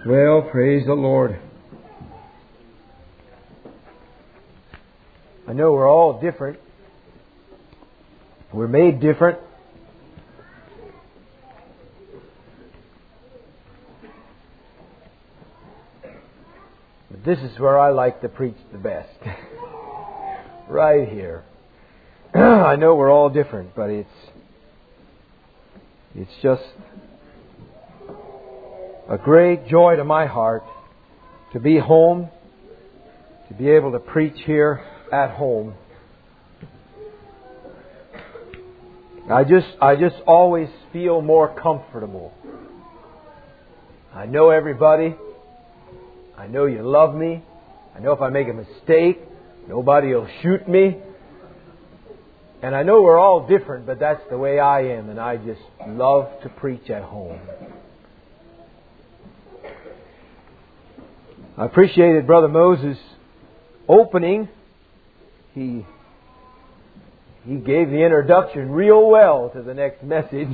Well, praise the Lord. I know we're all different. We're made different. But this is where I like to preach the best. Right here. I know we're all different, but it's just a great joy to my heart to be home, to be able to preach here at home. I just always feel more comfortable. I know everybody. I know you love me. I know if I make a mistake, nobody will shoot me. And I know we're all different, but that's the way I am, and I just love to preach at home. I appreciated Brother Moses' opening. He gave the introduction real well to the next message.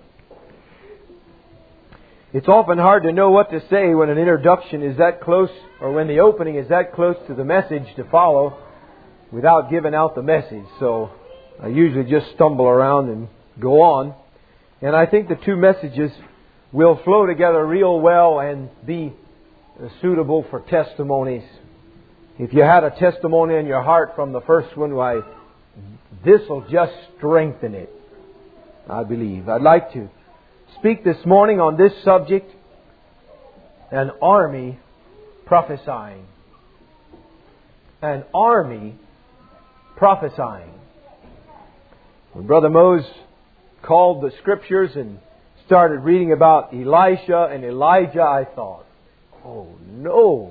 It's often hard to know what to say when an introduction is that close, or when the opening is that close to the message to follow, without giving out the message. So I usually just stumble around and go on. And I think the two messages will flow together real well and be suitable for testimonies. If you had a testimony in your heart from the first one, why, this will just strengthen it, I believe. I'd like to speak this morning on this subject, an army prophesying. An army prophesying. When Brother Moses called the Scriptures and started reading about Elisha and Elijah, I thought, oh no.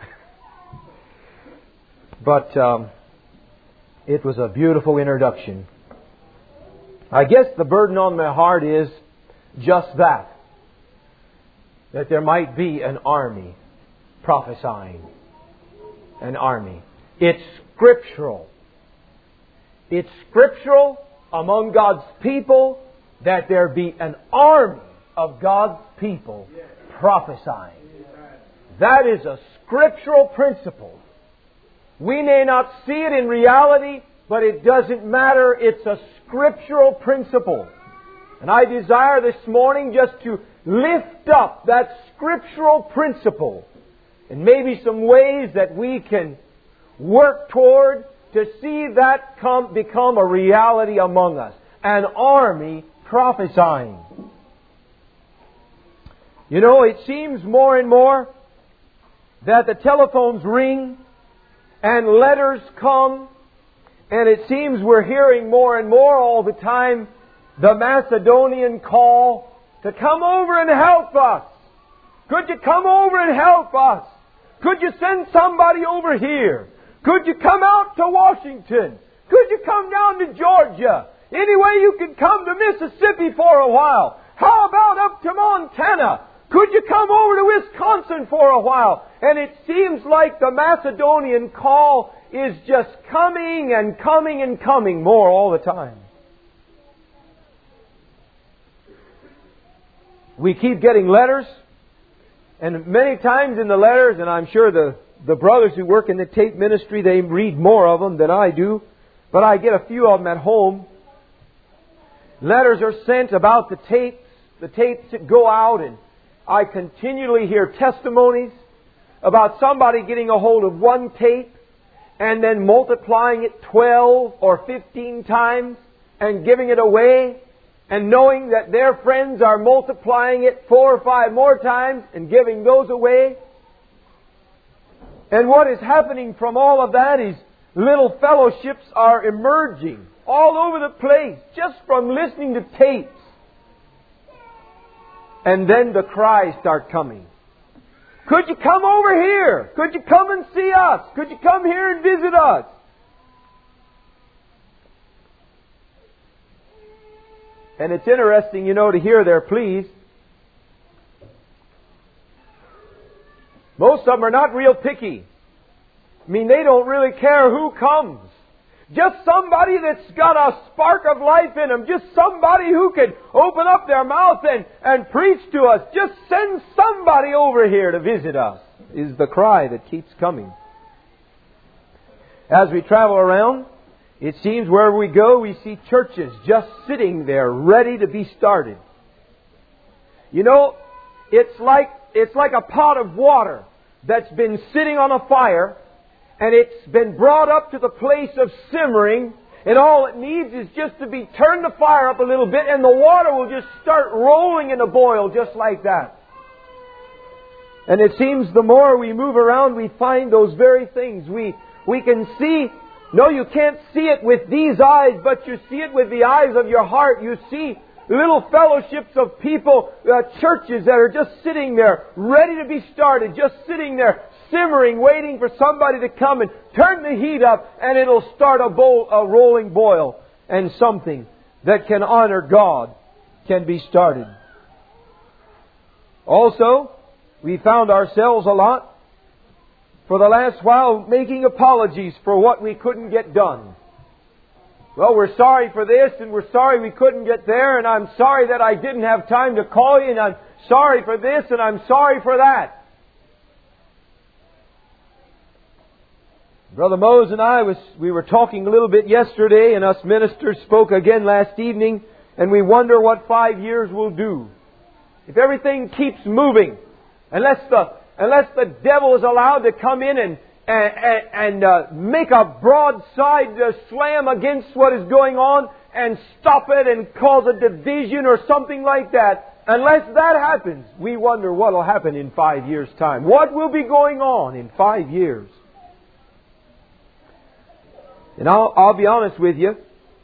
But it was a beautiful introduction. I guess the burden on my heart is just that there might be an army prophesying. An army. It's scriptural. It's scriptural among God's people that there be an army of God's people prophesying. That is a scriptural principle. We may not see it in reality, but it doesn't matter. It's a scriptural principle. And I desire this morning just to lift up that scriptural principle and maybe some ways that we can work toward to see that become a reality among us. An army prophesying. You know, it seems more and more that the telephones ring and letters come, and it seems we're hearing more and more all the time the Macedonian call to come over and help us. Could you come over and help us? Could you send somebody over here? Could you come out to Washington? Could you come down to Georgia? Anyway, you can come to Mississippi for a while. How about up to Montana? Could you come over to Wisconsin for a while? And it seems like the Macedonian call is just coming and coming and coming more all the time. We keep getting letters, and many times in the letters, and I'm sure the brothers who work in the tape ministry, they read more of them than I do, but I get a few of them at home. Letters are sent about the tapes that go out, and I continually hear testimonies about somebody getting a hold of one tape and then multiplying it 12 or 15 times and giving it away, and knowing that their friends are multiplying it 4 or 5 more times and giving those away. And what is happening from all of that is little fellowships are emerging all over the place just from listening to tapes. And then the cries start coming. Could you come over here? Could you come and see us? Could you come here and visit us? And it's interesting, to hear their pleas. Most of them are not real picky. I mean, they don't really care who comes. Just somebody that's got a spark of life in them. Just somebody who could open up their mouth and preach to us. Just send somebody over here to visit us, is the cry that keeps coming. As we travel around, it seems wherever we go, we see churches just sitting there ready to be started. You know, it's like a pot of water that's been sitting on a fire, and it's been brought up to the place of simmering, and all it needs is just to be turn the fire up a little bit, and the water will just start rolling in a boil just like that. And it seems the more we move around, we find those very things. We can see, no, you can't see it with these eyes, but you see it with the eyes of your heart. You see little fellowships of people, churches that are just sitting there, ready to be started, just sitting there, simmering, waiting for somebody to come and turn the heat up, and it'll start a rolling boil, and something that can honor God can be started. Also, we found ourselves a lot for the last while making apologies for what we couldn't get done. Well, we're sorry for this, and we're sorry we couldn't get there, and I'm sorry that I didn't have time to call you, and I'm sorry for this, and I'm sorry for that. Brother Mose and I, we were talking a little bit yesterday, and us ministers spoke again last evening, and we wonder what 5 years will do. If everything keeps moving, unless the devil is allowed to come in and make a broadside slam against what is going on and stop it and cause a division or something like that. Unless that happens, we wonder what will happen in 5 years' time. What will be going on in 5 years? And I'll be honest with you.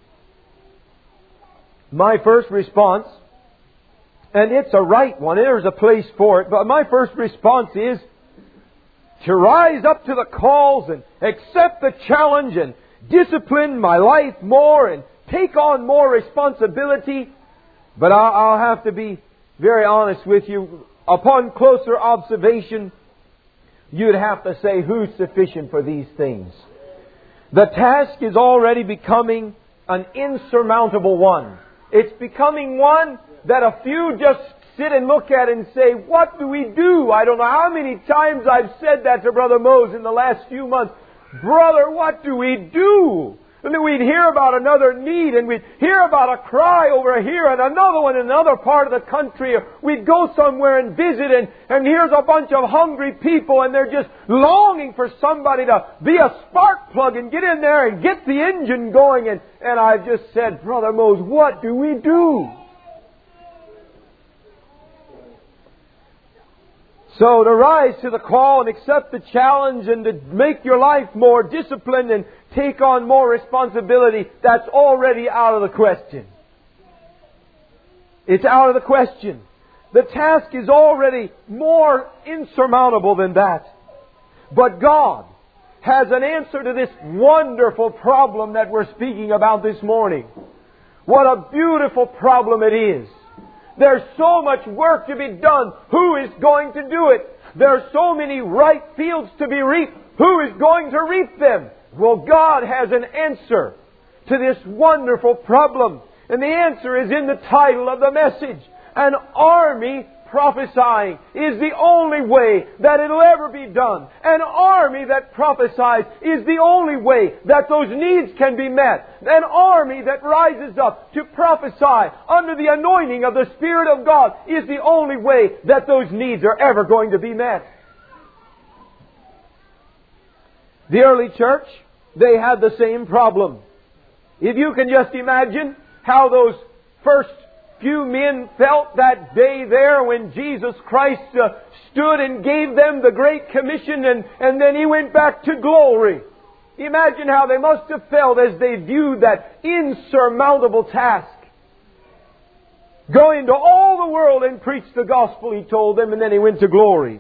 My first response, and it's a right one, there's a place for it, but my first response is to rise up to the calls and accept the challenge and discipline my life more and take on more responsibility. But I'll have to be very honest with you. Upon closer observation, you'd have to say, who's sufficient for these things? The task is already becoming an insurmountable one. It's becoming one that a few just sit and look at and say, what do we do? I don't know how many times I've said that to Brother Mose in the last few months. Brother, what do we do? And then we'd hear about another need, and we'd hear about a cry over here and another one in another part of the country. We'd go somewhere and visit, and here's a bunch of hungry people, and they're just longing for somebody to be a spark plug and get in there and get the engine going. And I've just said, Brother Mose, what do we do? So to rise to the call and accept the challenge and to make your life more disciplined and take on more responsibility, that's already out of the question. It's out of the question. The task is already more insurmountable than that. But God has an answer to this wonderful problem that we're speaking about this morning. What a beautiful problem it is. There's so much work to be done. Who is going to do it? There are so many ripe fields to be reaped. Who is going to reap them? Well, God has an answer to this wonderful problem. And the answer is in the title of the message. An army prophesying is the only way that it'll ever be done. An army that prophesies is the only way that those needs can be met. An army that rises up to prophesy under the anointing of the Spirit of God is the only way that those needs are ever going to be met. The early church, they had the same problem. If you can just imagine how those first few men felt that day there when Jesus Christ stood and gave them the Great Commission and then He went back to glory. Imagine how they must have felt as they viewed that insurmountable task. Go into all the world and preach the gospel, He told them, and then He went to glory.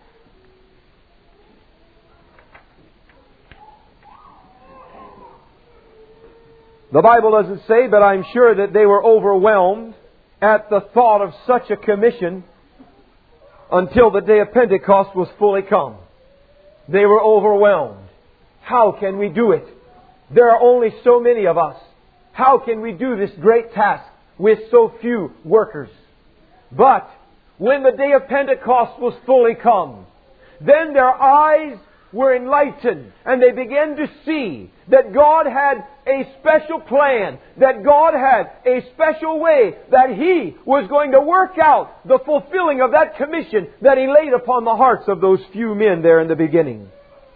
The Bible doesn't say, but I'm sure that they were overwhelmed at the thought of such a commission until the day of Pentecost was fully come. They were overwhelmed. How can we do it? there are only so many of us. How can we do this great task with so few workers? But when the day of Pentecost was fully come, then their eyes were enlightened, and they began to see that God had a special plan, that God had a special way, that He was going to work out the fulfilling of that commission that He laid upon the hearts of those few men there in the beginning.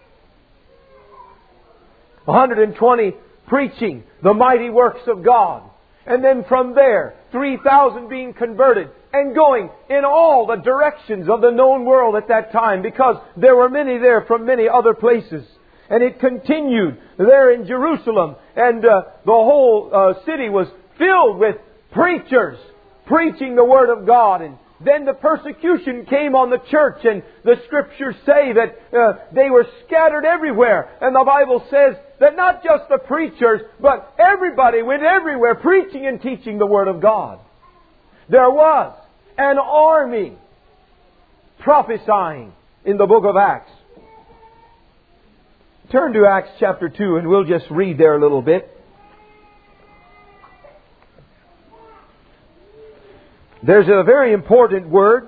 120 preaching the mighty works of God. And then from there, 3,000 being converted and going in all the directions of the known world at that time, because there were many there from many other places. And it continued there in Jerusalem, and the whole city was filled with preachers preaching the Word of God. And then the persecution came on the church, and the Scriptures say that they were scattered everywhere. And the Bible says that not just the preachers, but everybody went everywhere preaching and teaching the Word of God. There was an army prophesying in the book of Acts. Turn to Acts chapter 2 and we'll just read there a little bit. There's a very important word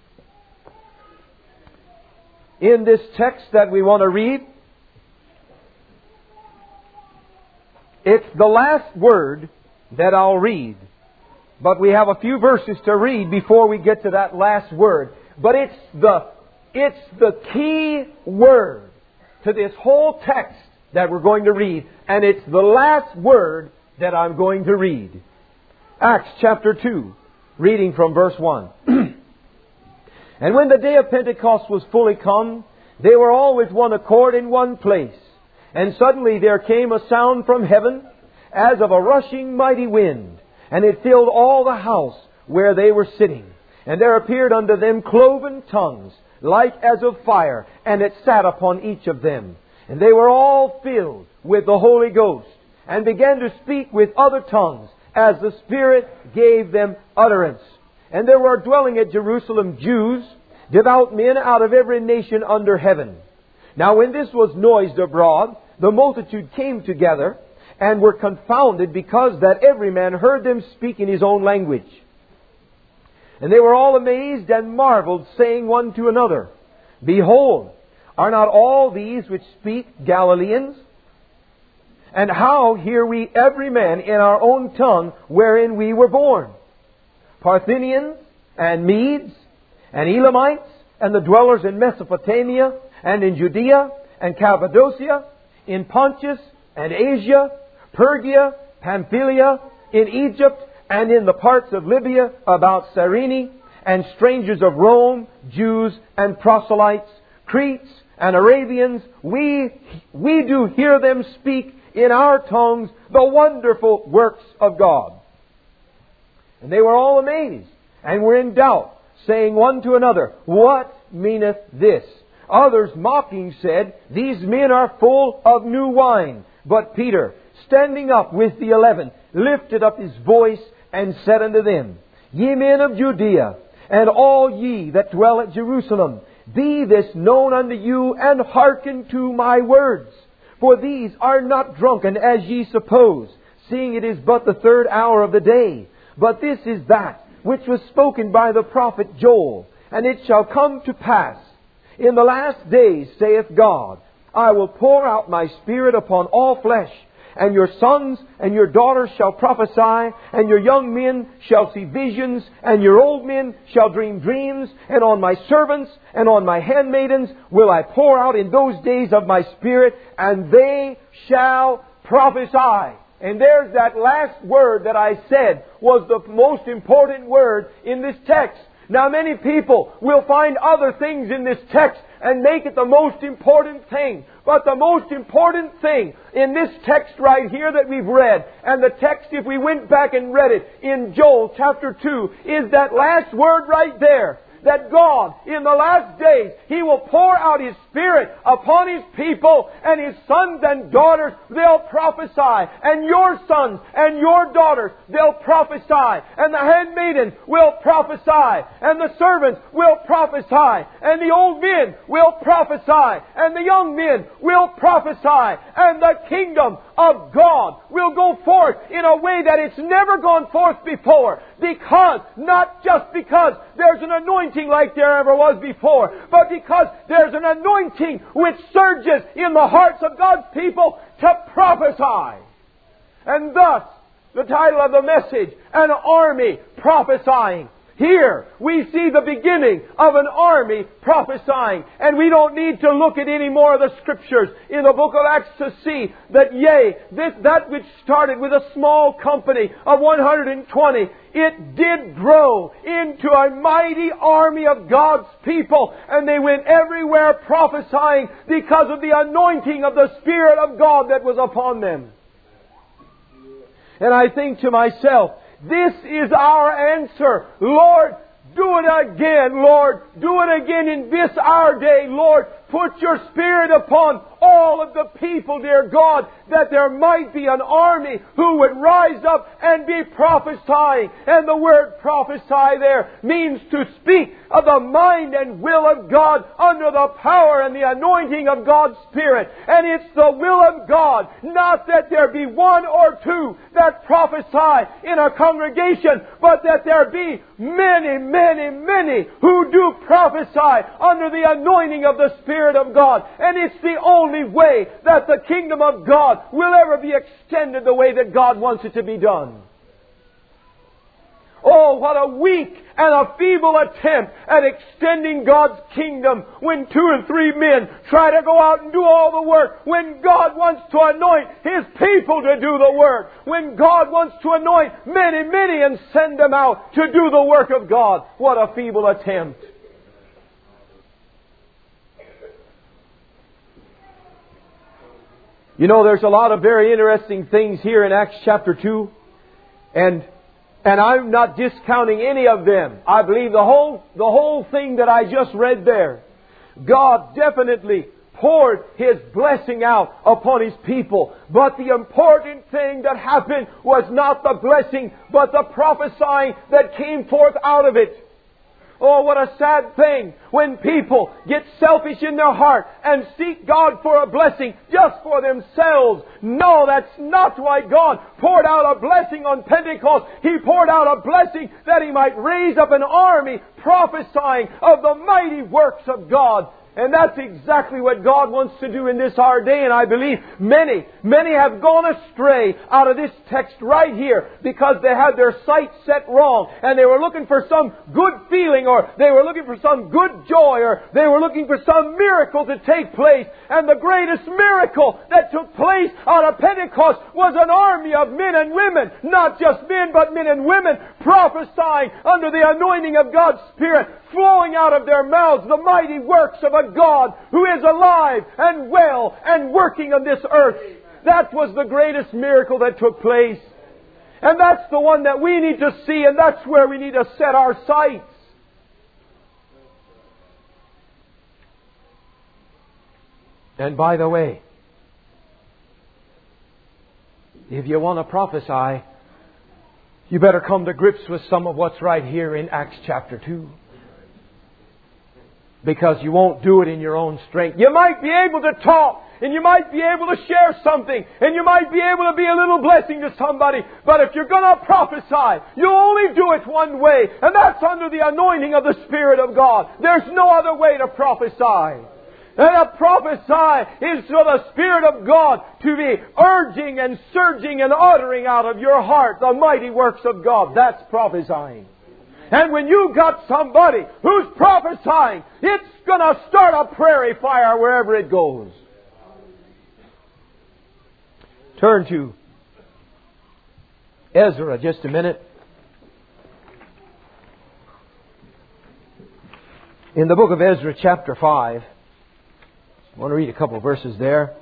in this text that we want to read. It's the last word that I'll read. But we have a few verses to read before we get to that last word. But it's the key word to this whole text that we're going to read. And it's the last word that I'm going to read. Acts chapter 2, reading from verse 1. And when the day of Pentecost was fully come, they were all with one accord in one place. And suddenly there came a sound from heaven as of a rushing mighty wind. And it filled all the house where they were sitting. And there appeared unto them cloven tongues, like as of fire, and it sat upon each of them. And they were all filled with the Holy Ghost, and began to speak with other tongues, as the Spirit gave them utterance. And there were dwelling at Jerusalem Jews, devout men out of every nation under heaven. Now when this was noised abroad, the multitude came together, and were confounded, because that every man heard them speak in his own language. And they were all amazed and marveled, saying one to another, Behold, are not all these which speak Galileans? And how hear we every man in our own tongue wherein we were born? Parthians and Medes and Elamites and the dwellers in Mesopotamia and in Judea and Cappadocia, in Pontus and Asia, Pergia, Pamphylia, in Egypt, and in the parts of Libya about Cyrene, and strangers of Rome, Jews and proselytes, Cretes and Arabians, we do hear them speak in our tongues the wonderful works of God. And they were all amazed, and were in doubt, saying one to another, What meaneth this? Others mocking said, These men are full of new wine. But Peter, standing up with the 11, lifted up his voice and said unto them, Ye men of Judea, and all ye that dwell at Jerusalem, be this known unto you, and hearken to my words. For these are not drunken as ye suppose, seeing it is but the 3rd hour of the day. But this is that which was spoken by the prophet Joel. And it shall come to pass, in the last days, saith God, I will pour out my Spirit upon all flesh, and your sons and your daughters shall prophesy, and your young men shall see visions, and your old men shall dream dreams, and on my servants and on my handmaidens will I pour out in those days of my Spirit, and they shall prophesy. And there's that last word that I said was the most important word in this text. Now many people will find other things in this text and make it the most important thing. But the most important thing in this text right here that we've read, and the text if we went back and read it in Joel chapter 2, is that last word right there. That God, in the last days, He will pour out His Spirit upon His people, and His sons and daughters, they'll prophesy. And your sons and your daughters, they'll prophesy. And the handmaiden will prophesy. And the servants will prophesy. And the old men will prophesy. And the young men will prophesy. And the kingdom of God will go forth in a way that it's never gone forth before. Because, not just because there's an anointing like there ever was before, but because there's an anointing which surges in the hearts of God's people to prophesy. And thus, the title of the message, An Army Prophesying. Here we see the beginning of an army prophesying. And we don't need to look at any more of the Scriptures in the book of Acts to see that, that which started with a small company of 120, it did grow into a mighty army of God's people. And they went everywhere prophesying because of the anointing of the Spirit of God that was upon them. And I think to myself, this is our answer. Lord, do it again, Lord. Do it again in this our day, Lord. Put your Spirit upon all of the people, dear God, that there might be an army who would rise up and be prophesying. And the word prophesy there means to speak of the mind and will of God under the power and the anointing of God's Spirit. And it's the will of God, not that there be one or two that prophesy in a congregation, but that there be many, many, many who do prophesy under the anointing of the Spirit of God. And it's the only way that the kingdom of God will ever be extended the way that God wants it to be done. Oh, what a weak and a feeble attempt at extending God's kingdom when 2 or 3 men try to go out and do all the work. When God wants to anoint His people to do the work. When God wants to anoint many, many and send them out to do the work of God. What a feeble attempt. You know, there's a lot of very interesting things here in Acts chapter 2. And I'm not discounting any of them. I believe the whole thing that I just read there, God definitely poured His blessing out upon His people. But the important thing that happened was not the blessing, but the prophesying that came forth out of it. Oh, what a sad thing when people get selfish in their heart and seek God for a blessing just for themselves. No, that's not why God poured out a blessing on Pentecost. He poured out a blessing that He might raise up an army prophesying of the mighty works of God. And that's exactly what God wants to do in this our day. And I believe many have gone astray out of this text right here because they had their sights set wrong. And they were looking for some good feeling, or they were looking for some good joy, or they were looking for some miracle to take place. And the greatest miracle that took place out of Pentecost was an army of men and women. Not just men, but men and women prophesying under the anointing of God's Spirit, flowing out of their mouths the mighty works of a God who is alive and well and working on this earth. That was the greatest miracle that took place. And that's the one that we need to see, and that's where we need to set our sights. And by the way, if you want to prophesy, you better come to grips with some of what's right here in Acts chapter 2. Because you won't do it in your own strength. You might be able to talk, and you might be able to share something, and you might be able to be a little blessing to somebody. But if you're going to prophesy, you'll only do it one way, and that's under the anointing of the Spirit of God. There's no other way to prophesy. And to prophesy is for the Spirit of God to be urging and surging and uttering out of your heart the mighty works of God. That's prophesying. And when you've got somebody who's prophesying, it's going to start a prairie fire wherever it goes. Turn to Ezra just a minute. In the book of Ezra chapter 5, I want to read a couple of verses there.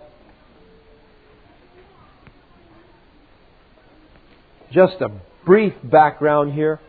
Just a brief background here.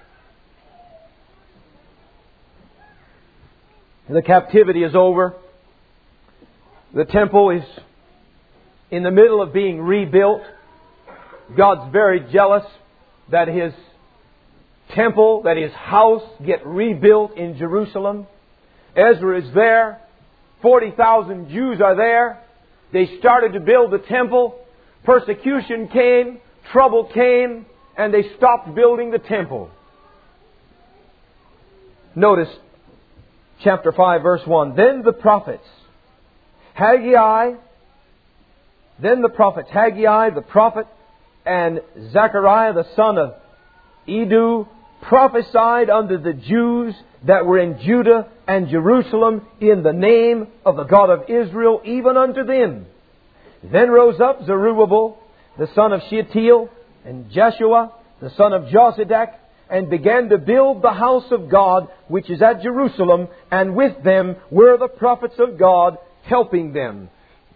The captivity is over. The temple is in the middle of being rebuilt. God's very jealous that His temple, that His house get rebuilt in Jerusalem. Ezra is there. 40,000 Jews are there. They started to build the temple. persecution came, trouble came, and they stopped building the temple. Notice chapter 5, verse 1. Then the prophets, Haggai, the prophet, and Zechariah the son of Iddo prophesied unto the Jews that were in Judah and Jerusalem in the name of the God of Israel, even unto them. Then rose up Zerubbabel, the son of Shealtiel, and Jeshua, the son of Jozadak, and began to build the house of God, which is at Jerusalem, and with them were the prophets of God helping them.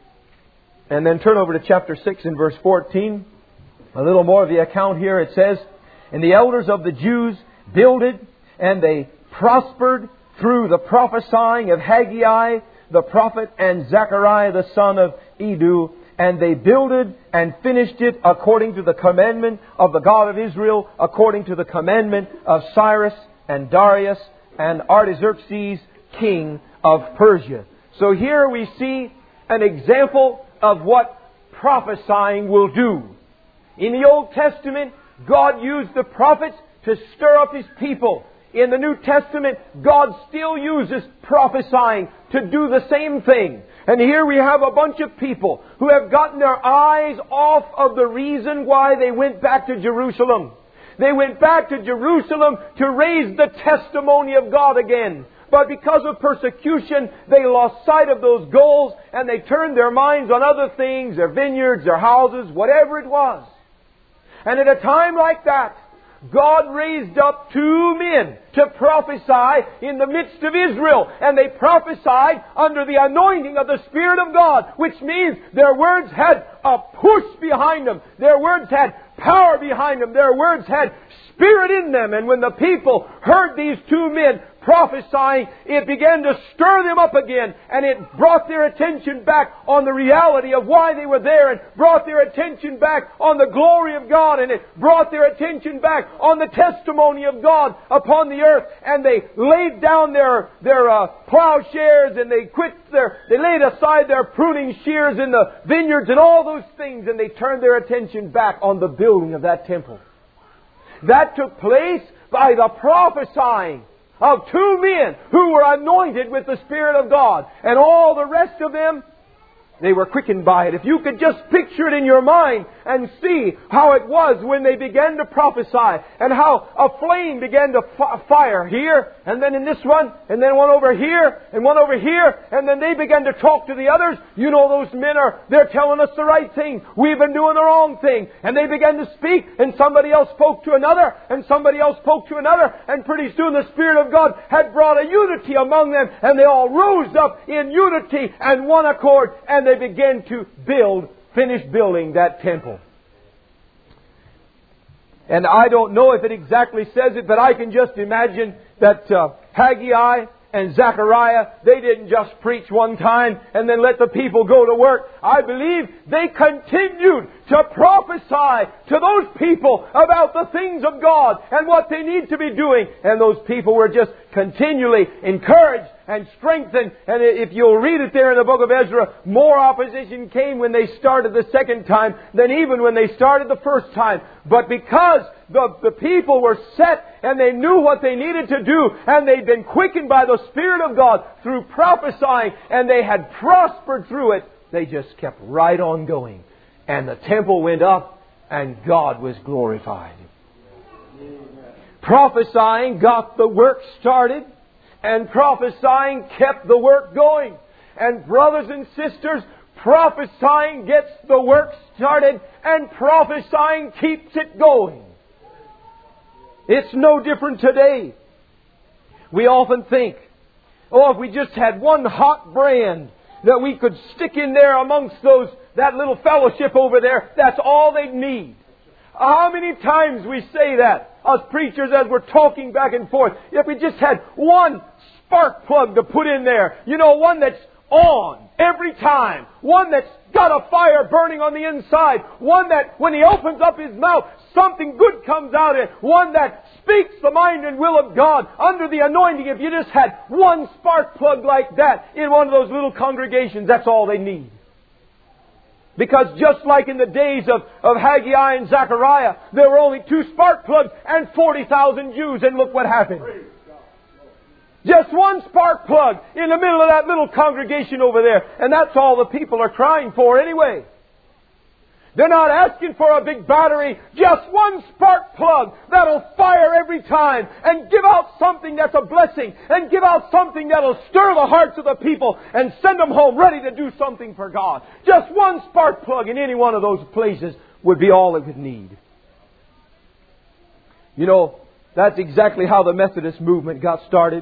And then turn over to chapter 6 and verse 14. A little more of the account here. It says, And the elders of the Jews builded, and they prospered through the prophesying of Haggai the prophet and Zechariah the son of Iddo, and they builded and finished it according to the commandment of the God of Israel, according to the commandment of Cyrus and Darius and Artaxerxes, king of Persia. So here we see an example of what prophesying will do. In the Old Testament, God used the prophets to stir up His people. In the New Testament, God still uses prophesying to do the same thing. And here we have a bunch of people who have gotten their eyes off of the reason why they went back to Jerusalem. They went back to Jerusalem to raise the testimony of God again. But because of persecution, they lost sight of those goals and they turned their minds on other things, their vineyards, their houses, whatever it was. And at a time like that, God raised up two men to prophesy in the midst of Israel. And they prophesied under the anointing of the Spirit of God, which means their words had a push behind them. Their words had power behind them. Their words had spirit in them. And when the people heard these two men prophesying, it began to stir them up again, and it brought their attention back on the reality of why they were there, and brought their attention back on the glory of God, and it brought their attention back on the testimony of God upon the earth. And they laid down their plowshares, and they laid aside their pruning shears in the vineyards and all those things, and they turned their attention back on the building of that temple. That took place by the prophesying of two men who were anointed with the Spirit of God. And all the rest of them, they were quickened by it. If you could just picture it in your mind and see how it was when they began to prophesy, and how a flame began to fire here, and then in this one, and then one over here, and one over here, and then they began to talk to the others. You know, those men they're telling us the right thing. We've been doing the wrong thing. And they began to speak, and somebody else spoke to another, and somebody else spoke to another, and pretty soon the Spirit of God had brought a unity among them, and they all rose up in unity and one accord, and they began to finish building that temple. And I don't know if it exactly says it, but I can just imagine that Haggai and Zechariah, they didn't just preach one time and then let the people go to work. I believe they continued to prophesy to those people about the things of God and what they need to be doing. And those people were just continually encouraged and strengthened. And if you'll read it there in the book of Ezra, more opposition came when they started the second time than even when they started the first time. But because the people were set and they knew what they needed to do, and they'd been quickened by the Spirit of God through prophesying, and they had prospered through it, they just kept right on going. And the temple went up and God was glorified. Prophesying got the work started, and prophesying kept the work going. And brothers and sisters, prophesying gets the work started, and prophesying keeps it going. It's no different today. We often think, if we just had one hot brand that we could stick in there amongst that little fellowship over there, that's all they'd need. How many times we say that, us preachers, as we're talking back and forth? If we just had one spark plug to put in there, one that's on every time, one that's got a fire burning on the inside, one that when he opens up his mouth, something good comes out of it, one that speaks the mind and will of God under the anointing. If you just had one spark plug like that in one of those little congregations, that's all they need. Because just like in the days of Haggai and Zechariah, there were only 2 spark plugs and 40,000 Jews, and look what happened. Just one spark plug in the middle of that little congregation over there, and that's all the people are crying for anyway. They're not asking for a big battery, just one spark plug that'll fire every time and give out something that's a blessing and give out something that'll stir the hearts of the people and send them home ready to do something for God. Just one spark plug in any one of those places would be all it would need. You know, that's exactly how the Methodist movement got started.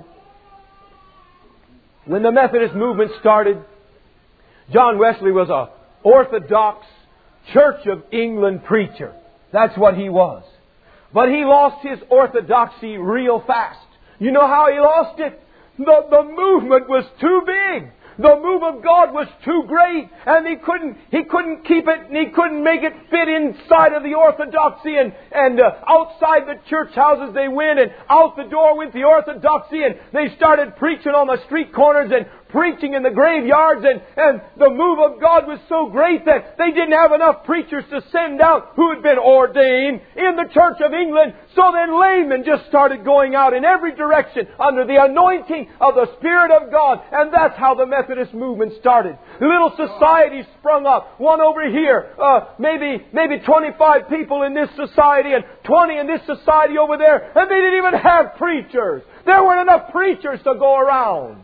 When the Methodist movement started, John Wesley was an Orthodox Church of England preacher. That's what he was. But he lost his orthodoxy real fast. You know how he lost it? The movement was too big. The move of God was too great, and he couldn't keep it, and he couldn't make it fit inside of the orthodoxy, and outside the church houses they went, and out the door went the orthodoxy, and they started preaching on the street corners and preaching in the graveyards, and the move of God was so great that they didn't have enough preachers to send out who had been ordained in the Church of England. So then laymen just started going out in every direction under the anointing of the Spirit of God, and that's how the Methodist movement started. Little societies sprung up, one over here, maybe 25 people in this society and 20 in this society over there, and they didn't even have preachers. There weren't enough preachers to go around.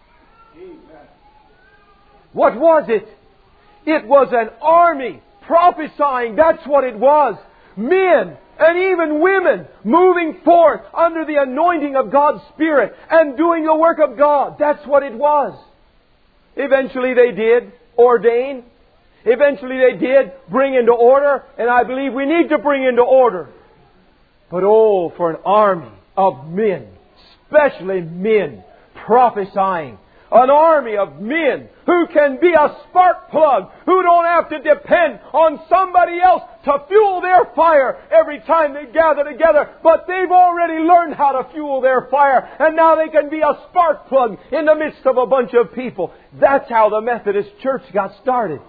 What was it? It was an army prophesying. That's what it was. Men and even women moving forth under the anointing of God's Spirit and doing the work of God. That's what it was. Eventually they did ordain. Eventually they did bring into order. And I believe we need to bring into order. But oh, for an army of men, especially men, prophesying. An army of men who can be a spark plug, who don't have to depend on somebody else to fuel their fire every time they gather together. But they've already learned how to fuel their fire, and now they can be a spark plug in the midst of a bunch of people. That's how the Methodist Church got started.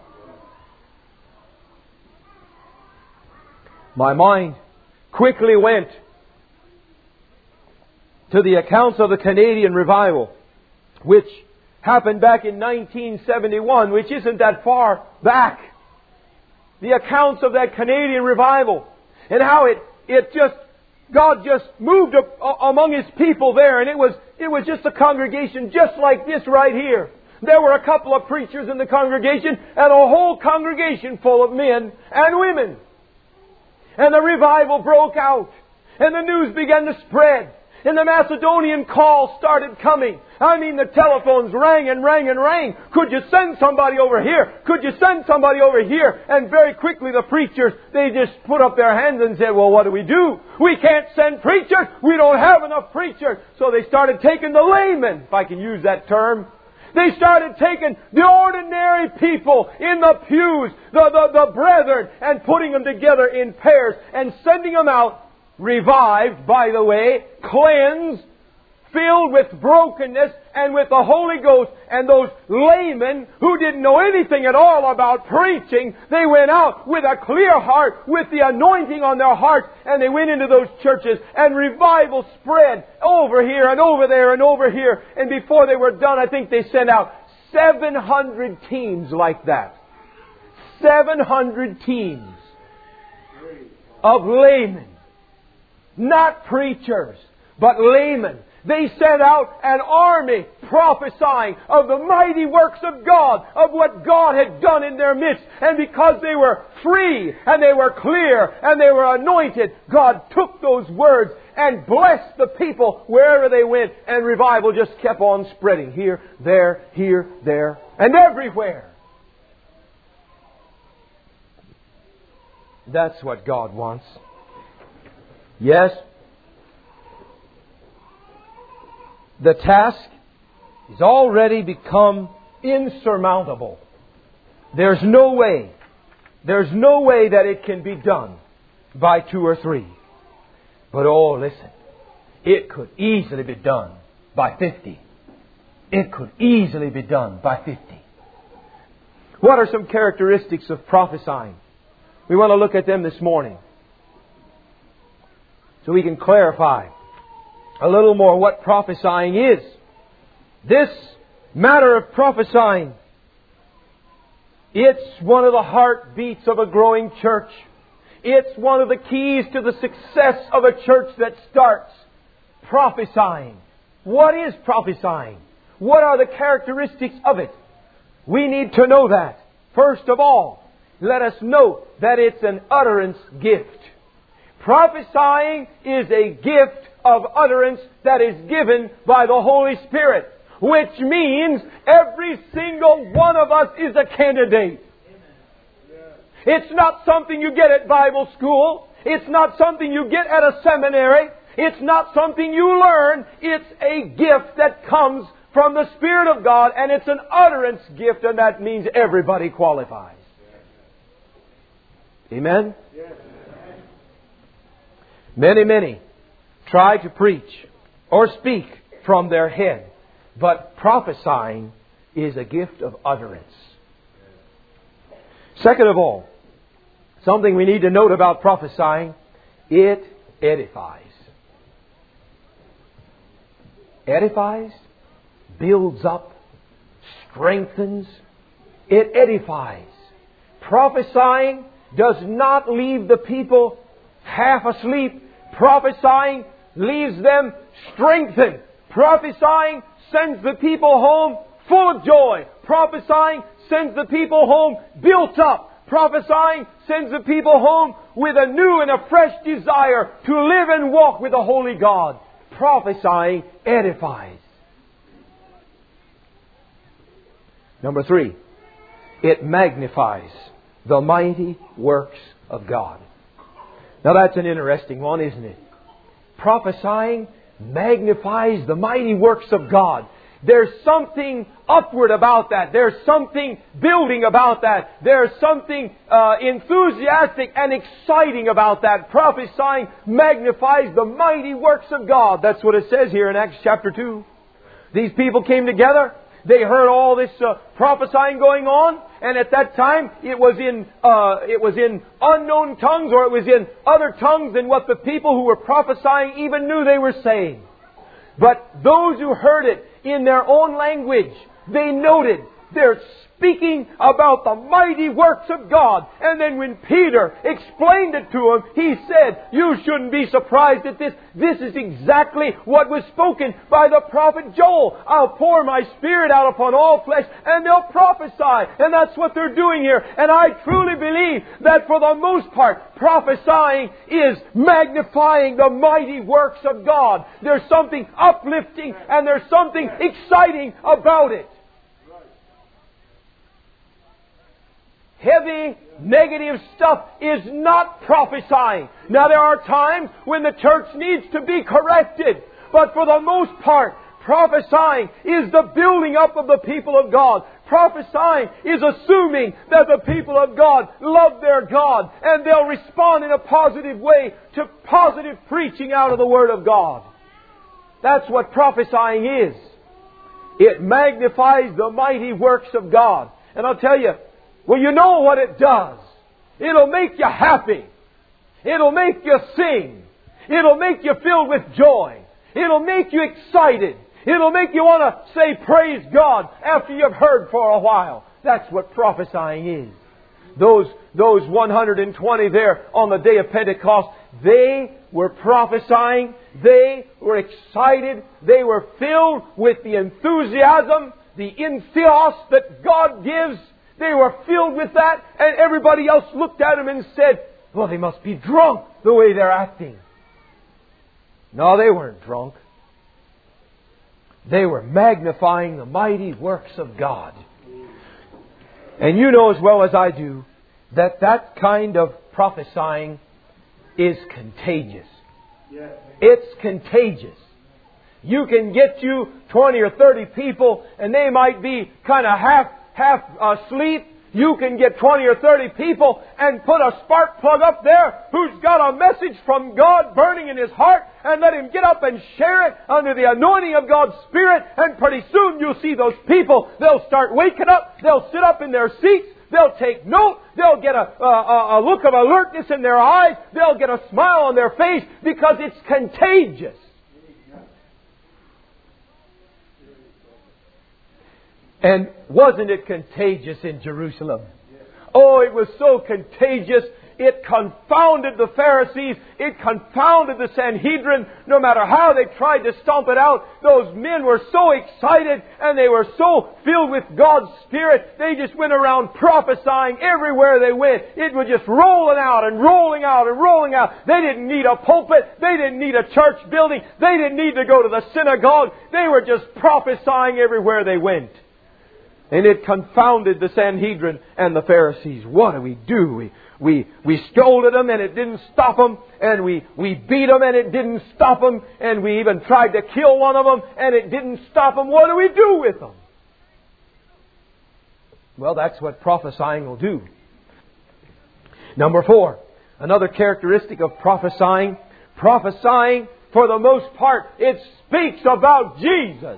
My mind quickly went to the accounts of the Canadian revival, which happened back in 1971, which isn't that far back. The accounts of that Canadian revival and how God just moved among His people there, and it was just a congregation just like this right here. There were a couple of preachers in the congregation and a whole congregation full of men and women. And the revival broke out, and the news began to spread. And the Macedonian call started coming. I mean, the telephones rang and rang and rang. Could you send somebody over here? Could you send somebody over here? And very quickly the preachers, they just put up their hands and said, well, what do? We can't send preachers. We don't have enough preachers. So they started taking the laymen, if I can use that term. They started taking the ordinary people in the pews, the brethren, and putting them together in pairs and sending them out. Revived, by the way, cleansed, filled with brokenness and with the Holy Ghost. And those laymen who didn't know anything at all about preaching, they went out with a clear heart, with the anointing on their hearts, and they went into those churches, and revival spread over here and over there and over here. And before they were done, I think they sent out 700 teams like that. 700 teams of laymen. Not preachers, but laymen. They sent out an army prophesying of the mighty works of God, of what God had done in their midst. And because they were free and they were clear and they were anointed, God took those words and blessed the people wherever they went. And revival just kept on spreading here, there, and everywhere. That's what God wants. Yes, the task has already become insurmountable. There's no way that it can be done by 2 or 3. But oh, listen, it could easily be done by 50. It could easily be done by 50. What are some characteristics of prophesying? We want to look at them this morning, so we can clarify a little more what prophesying is. This matter of prophesying, it's one of the heartbeats of a growing church. It's one of the keys to the success of a church that starts prophesying. What is prophesying? What are the characteristics of it? We need to know that. First of all, let us note that it's an utterance gift. Prophesying is a gift of utterance that is given by the Holy Spirit, which means every single one of us is a candidate. It's not something you get at Bible school. It's not something you get at a seminary. It's not something you learn. It's a gift that comes from the Spirit of God, and it's an utterance gift, and that means everybody qualifies. Amen? Many try to preach or speak from their head, but prophesying is a gift of utterance. Second of all, something we need to note about prophesying, it edifies. Edifies, builds up, strengthens, it edifies. Prophesying does not leave the people half asleep. Prophesying leaves them strengthened. Prophesying sends the people home full of joy. Prophesying sends the people home built up. Prophesying sends the people home with a new and a fresh desire to live and walk with the Holy God. Prophesying edifies. Number 3, it magnifies the mighty works of God. Now that's an interesting one, isn't it? Prophesying magnifies the mighty works of God. There's something upward about that. There's something building about that. There's something enthusiastic and exciting about that. Prophesying magnifies the mighty works of God. That's what it says here in Acts chapter 2. These people came together. They heard all this prophesying going on, and at that time it was in unknown tongues, or it was in other tongues than what the people who were prophesying even knew they were saying. But those who heard it in their own language, they noted they're speaking about the mighty works of God. And then when Peter explained it to him, he said, you shouldn't be surprised at this. This is exactly what was spoken by the prophet Joel. I'll pour my Spirit out upon all flesh, and they'll prophesy. And that's what they're doing here. And I truly believe that for the most part, prophesying is magnifying the mighty works of God. There's something uplifting and there's something exciting about it. Heavy, negative stuff is not prophesying. Now there are times when the church needs to be corrected. But for the most part, prophesying is the building up of the people of God. Prophesying is assuming that the people of God love their God, and they'll respond in a positive way to positive preaching out of the Word of God. That's what prophesying is. It magnifies the mighty works of God. And I'll tell you, well, you know what it does. It'll make you happy. It'll make you sing. It'll make you filled with joy. It'll make you excited. It'll make you want to say praise God after you've heard for a while. That's what prophesying is. Those 120 there on the day of Pentecost, they were prophesying. They were excited. They were filled with the enthusiasm, the entheos that God gives. They were filled with that, and everybody else looked at them and said, well, they must be drunk the way they're acting. No, they weren't drunk. They were magnifying the mighty works of God. And you know as well as I do that that kind of prophesying is contagious. It's contagious. You can get you 20 or 30 people, and they might be kind of half asleep. You can get 20 or 30 people and put a spark plug up there who's got a message from God burning in his heart, and let him get up and share it under the anointing of God's Spirit, and pretty soon you'll see those people, they'll start waking up, they'll sit up in their seats, they'll take note, they'll get a look of alertness in their eyes, they'll get a smile on their face, because it's contagious. And wasn't it contagious in Jerusalem? Oh, it was so contagious. It confounded the Pharisees. It confounded the Sanhedrin. No matter how they tried to stomp it out, those men were so excited and they were so filled with God's Spirit. They just went around prophesying everywhere they went. It was just rolling out and rolling out and rolling out. They didn't need a pulpit. They didn't need a church building. They didn't need to go to the synagogue. They were just prophesying everywhere they went. And it confounded the Sanhedrin and the Pharisees. What do? We scolded them and it didn't stop them. And we beat them and it didn't stop them. And we even tried to kill one of them and it didn't stop them. What do we do with them? Well, that's what prophesying will do. Number 4, another characteristic of prophesying. Prophesying, for the most part, it speaks about Jesus.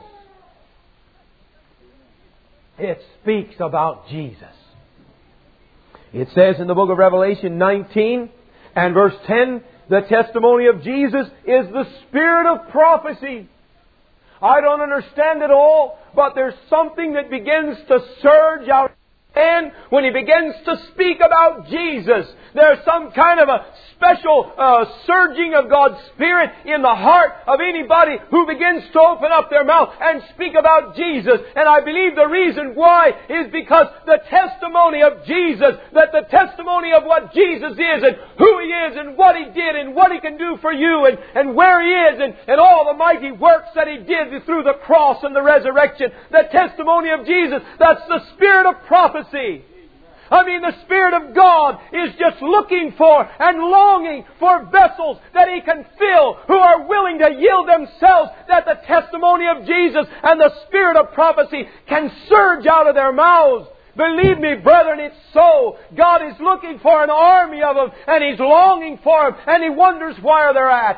It speaks about Jesus. It says in the book of Revelation 19 and verse 10, the testimony of Jesus is the spirit of prophecy. I don't understand it all, but there's something that begins to surge out. And when he begins to speak about Jesus, there's some kind of a special surging of God's Spirit in the heart of anybody who begins to open up their mouth and speak about Jesus. And I believe the reason why is because the testimony of Jesus, that the testimony of what Jesus is and who He is and what He did and what He can do for you and where He is and all the mighty works that He did through the cross and the resurrection. The testimony of Jesus, that's the spirit of prophecy. I mean, the Spirit of God is just looking for and longing for vessels that He can fill who are willing to yield themselves, that the testimony of Jesus and the spirit of prophecy can surge out of their mouths. Believe me, brethren, it's so. God is looking for an army of them, and He's longing for them, and He wonders where they're at.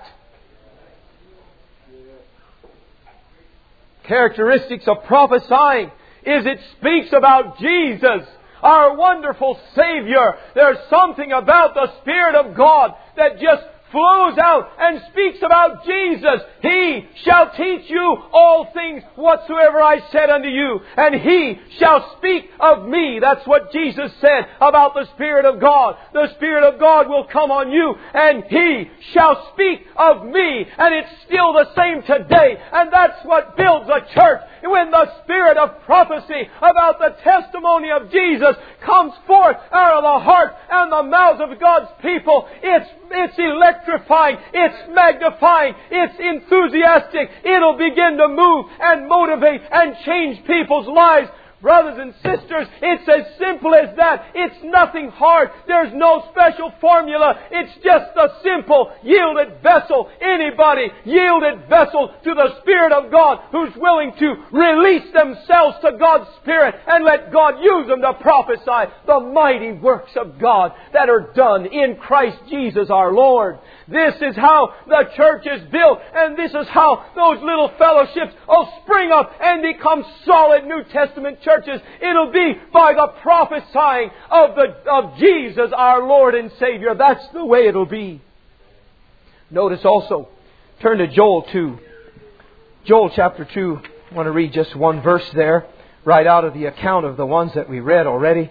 Characteristics of prophesying is it speaks about Jesus, our wonderful Savior. There's something about the Spirit of God that just flows out and speaks about Jesus. He shall teach you all things whatsoever I said unto you, and He shall speak of me. That's what Jesus said about the Spirit of God. The Spirit of God will come on you, and He shall speak of me. And it's still the same today. And that's what builds a church. When the spirit of prophecy about the testimony of Jesus comes forth out of the heart and the mouths of God's people, it's electrifying, it's magnifying, it's enthusiastic. It'll begin to move and motivate and change people's lives. Brothers and sisters, it's as simple as that. It's nothing hard. There's no special formula. It's just a simple yielded vessel. Anybody yielded vessel to the Spirit of God who's willing to release themselves to God's Spirit and let God use them to prophesy the mighty works of God that are done in Christ Jesus our Lord. This is how the church is built, and this is how those little fellowships will spring up and become solid New Testament churches. It'll be by the prophesying of Jesus, our Lord and Savior. That's the way it'll be. Notice also, turn to Joel 2. Joel chapter 2. I want to read just one verse there, right out of the account of the ones that we read already.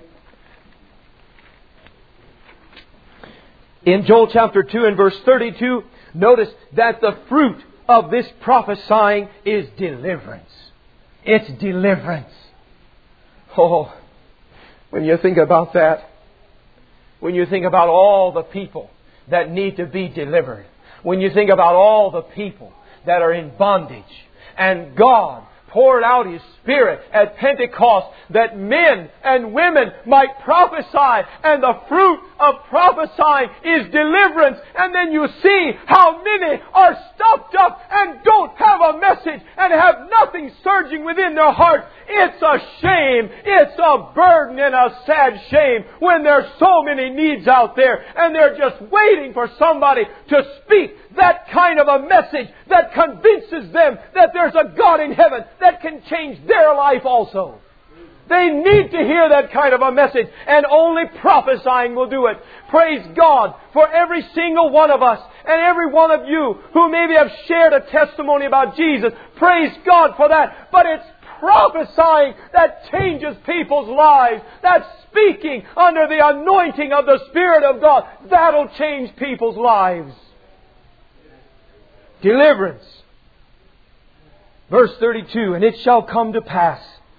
In Joel chapter 2 and verse 32, notice that the fruit of this prophesying is deliverance. It's deliverance. Oh, when you think about that, when you think about all the people that need to be delivered, when you think about all the people that are in bondage, and God poured out His Spirit at Pentecost that men and women might prophesy, and the fruit of prophesying is deliverance. And then you see how many are stuffed up and don't have a message and have nothing surging within their heart. It's a shame. It's a burden and a sad shame when there's so many needs out there and they're just waiting for somebody to speak that kind of a message that convinces them that there's a God in heaven that can change their life also. They need to hear that kind of a message, and only prophesying will do it. Praise God for every single one of us and every one of you who maybe have shared a testimony about Jesus. Praise God for that. But it's prophesying that changes people's lives. That's speaking under the anointing of the Spirit of God. That'll change people's lives. Deliverance. Verse 32, and it shall come to pass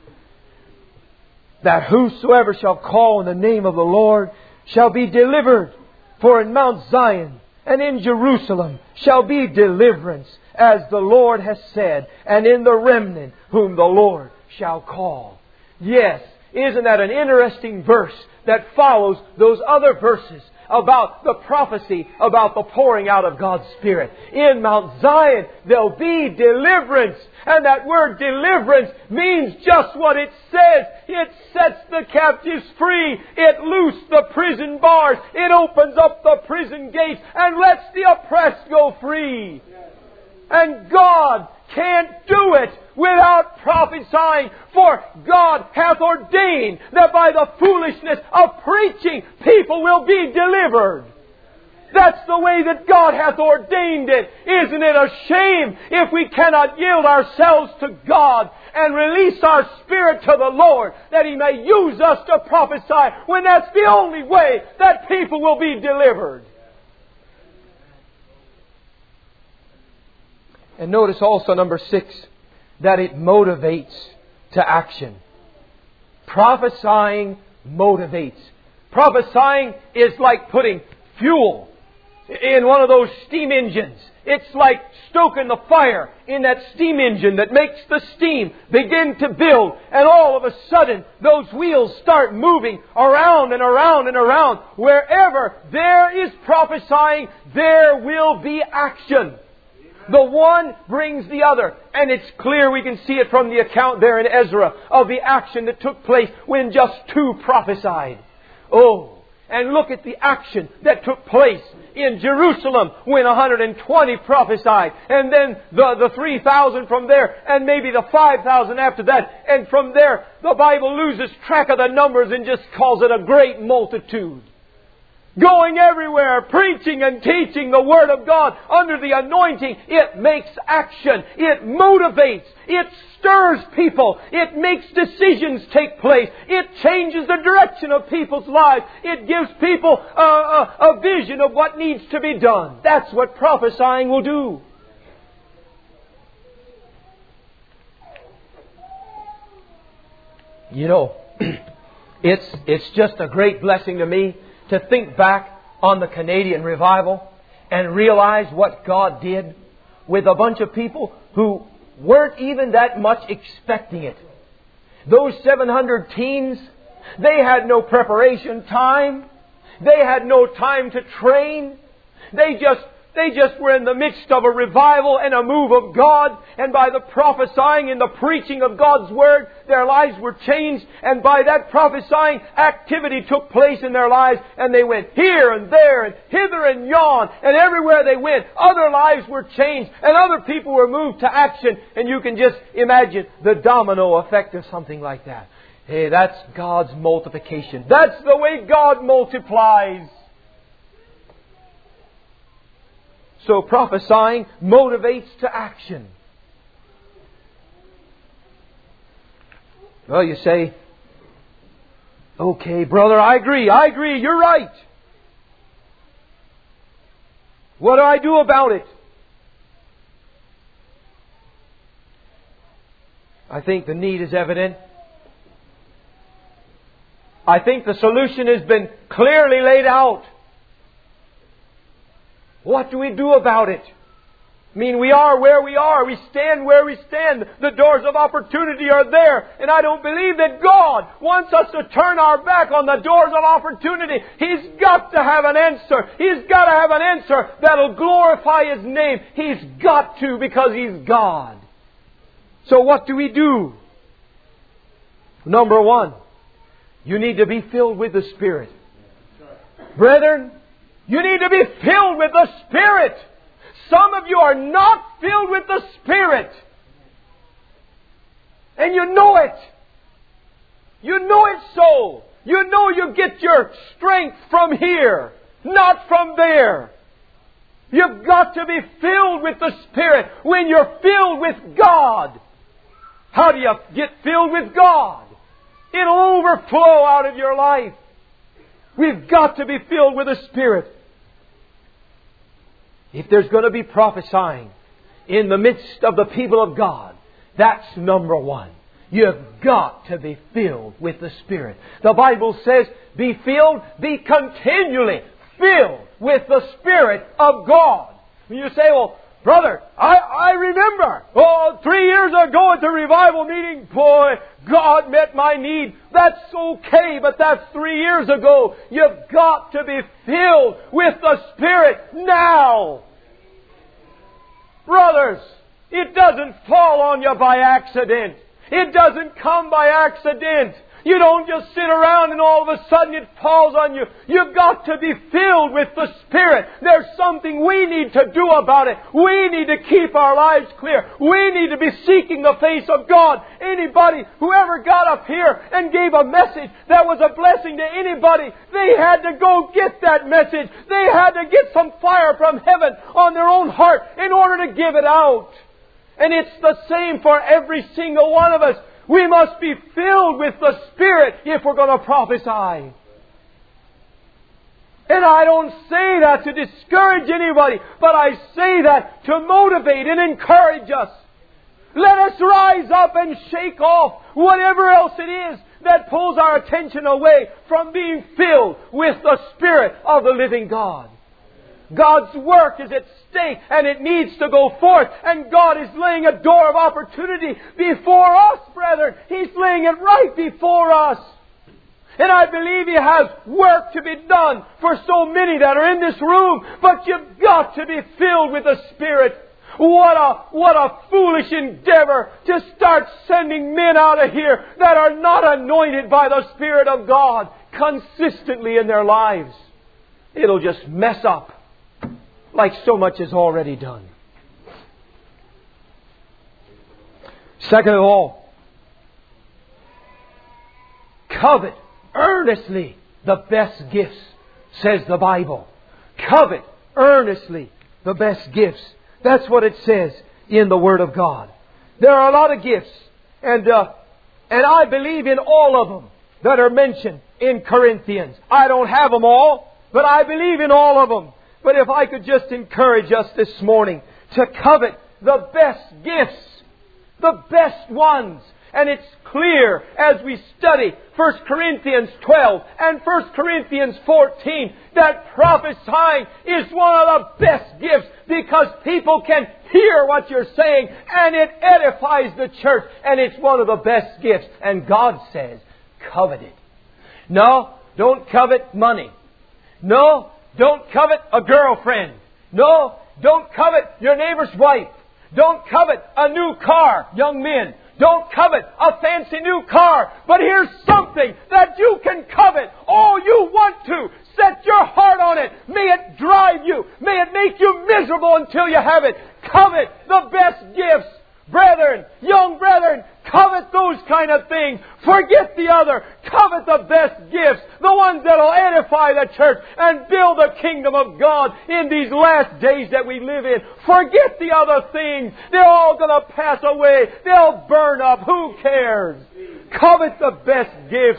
that whosoever shall call on the name of the Lord shall be delivered. For in Mount Zion and in Jerusalem shall be deliverance, as the Lord has said, and in the remnant whom the Lord shall call. Yes, isn't that an interesting verse that follows those other verses about the prophecy about the pouring out of God's Spirit? In Mount Zion there'll be deliverance. And that word deliverance means just what it says. It sets the captives free. It loosed the prison bars. It opens up the prison gates and lets the oppressed go free. And God can't do it without prophesying, for God hath ordained that by the foolishness of preaching people will be delivered. That's the way that God hath ordained it. Isn't it a shame if we cannot yield ourselves to God and release our spirit to the Lord that He may use us to prophesy, when that's the only way that people will be delivered? And notice also, number 6, that it motivates to action. Prophesying motivates. Prophesying is like putting fuel in one of those steam engines. It's like stoking the fire in that steam engine that makes the steam begin to build. And all of a sudden, those wheels start moving around and around and around. Wherever there is prophesying, there will be action. The one brings the other. And it's clear, we can see it from the account there in Ezra of the action that took place when just 2 prophesied. Oh, and look at the action that took place in Jerusalem when 120 prophesied. And then the 3,000 from there, and maybe the 5,000 after that. And from there, the Bible loses track of the numbers and just calls it a great multitude. Going everywhere, preaching and teaching the Word of God under the anointing. It makes action. It motivates. It stirs people. It makes decisions take place. It changes the direction of people's lives. It gives people a vision of what needs to be done. That's what prophesying will do. You know, it's just a great blessing to me to think back on the Canadian revival and realize what God did with a bunch of people who weren't even that much expecting it. Those 700 teens, they had no preparation time. They had no time to train. They just were in the midst of a revival and a move of God. And by the prophesying and the preaching of God's Word, their lives were changed. And by that prophesying, activity took place in their lives. And they went here and there and hither and yon. And everywhere they went, other lives were changed. And other people were moved to action. And you can just imagine the domino effect of something like that. Hey, that's God's multiplication. That's the way God multiplies. So prophesying motivates to action. Well, you say, okay, brother, I agree, you're right. What do I do about it? I think the need is evident. I think the solution has been clearly laid out. What do we do about it? I mean, we are where we are. We stand where we stand. The doors of opportunity are there. And I don't believe that God wants us to turn our back on the doors of opportunity. He's got to have an answer. He's got to have an answer that'll glorify His name. He's got to, because He's God. So what do we do? Number one, you need to be filled with the Spirit. Brethren, you need to be filled with the Spirit. Some of you are not filled with the Spirit. And you know it. You know it so. You know you get your strength from here, not from there. You've got to be filled with the Spirit. When you're filled with God, how do you get filled with God? It'll overflow out of your life. We've got to be filled with the Spirit. If there's going to be prophesying in the midst of the people of God, that's number one. You've got to be filled with the Spirit. The Bible says, be filled, be continually filled with the Spirit of God. And you say, well, brother, I remember, 3 years ago at the revival meeting, boy, God met my need. That's okay, but that's 3 years ago. You've got to be filled with the Spirit now. Brothers, it doesn't fall on you by accident. It doesn't come by accident. You don't just sit around and all of a sudden it falls on you. You've got to be filled with the Spirit. There's something we need to do about it. We need to keep our lives clear. We need to be seeking the face of God. Anybody who ever got up here and gave a message that was a blessing to anybody, they had to go get that message. They had to get some fire from heaven on their own heart in order to give it out. And it's the same for every single one of us. We must be filled with the Spirit if we're going to prophesy. And I don't say that to discourage anybody, but I say that to motivate and encourage us. Let us rise up and shake off whatever else it is that pulls our attention away from being filled with the Spirit of the living God. God's work is at stake and it needs to go forth. And God is laying a door of opportunity before us, brethren. He's laying it right before us. And I believe He has work to be done for so many that are in this room. But you've got to be filled with the Spirit. What a foolish endeavor to start sending men out of here that are not anointed by the Spirit of God consistently in their lives. It'll just mess up like so much is already done. Second of all, covet earnestly the best gifts, says the Bible. Covet earnestly the best gifts. That's what it says in the Word of God. There are a lot of gifts, and I believe in all of them that are mentioned in Corinthians. I don't have them all, but I believe in all of them. But if I could just encourage us this morning to covet the best gifts, the best ones. And it's clear as we study 1 Corinthians 12 and 1 Corinthians 14 that prophesying is one of the best gifts because people can hear what you're saying and it edifies the church and it's one of the best gifts. And God says, covet it. No, don't covet money. No, don't covet a girlfriend. No, don't covet your neighbor's wife. Don't covet a new car, young men. Don't covet a fancy new car. But here's something that you can covet all you want to. Set your heart on it. May it drive you. May it make you miserable until you have it. Covet the best gifts. Brethren, young brethren, covet those kind of things. Forget the other. Covet the best gifts. The ones that will edify the church and build the kingdom of God in these last days that we live in. Forget the other things. They're all going to pass away. They'll burn up. Who cares? Covet the best gifts.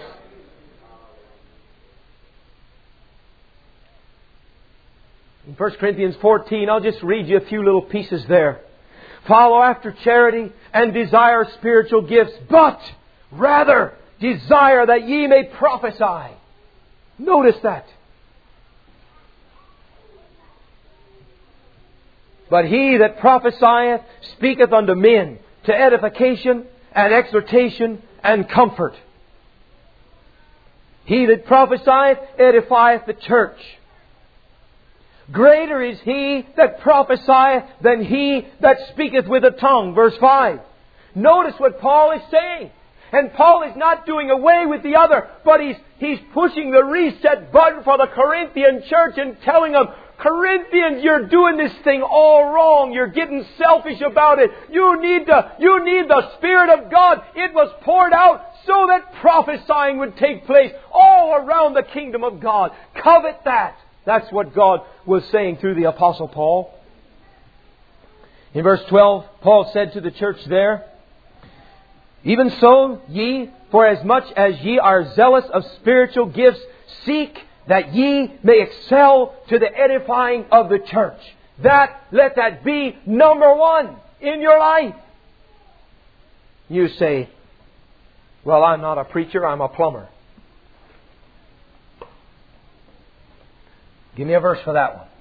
In 1 Corinthians 14, I'll just read you a few little pieces there. Follow after charity and desire spiritual gifts, but rather desire that ye may prophesy. Notice that. But he that prophesieth speaketh unto men to edification and exhortation and comfort. He that prophesieth edifieth the church. Greater is he that prophesieth than he that speaketh with a tongue. Verse 5. Notice what Paul is saying. And Paul is not doing away with the other, but he's pushing the reset button for the Corinthian church and telling them, Corinthians, you're doing this thing all wrong. You're getting selfish about it. You need the Spirit of God. It was poured out so that prophesying would take place all around the kingdom of God. Covet that. That's what God was saying through the Apostle Paul. In verse 12, Paul said to the church there, Even so, ye, for as much as ye are zealous of spiritual gifts, seek that ye may excel to the edifying of the church. Let that be number one in your life. You say, well, I'm not a preacher, I'm a plumber. Give me a verse for that one.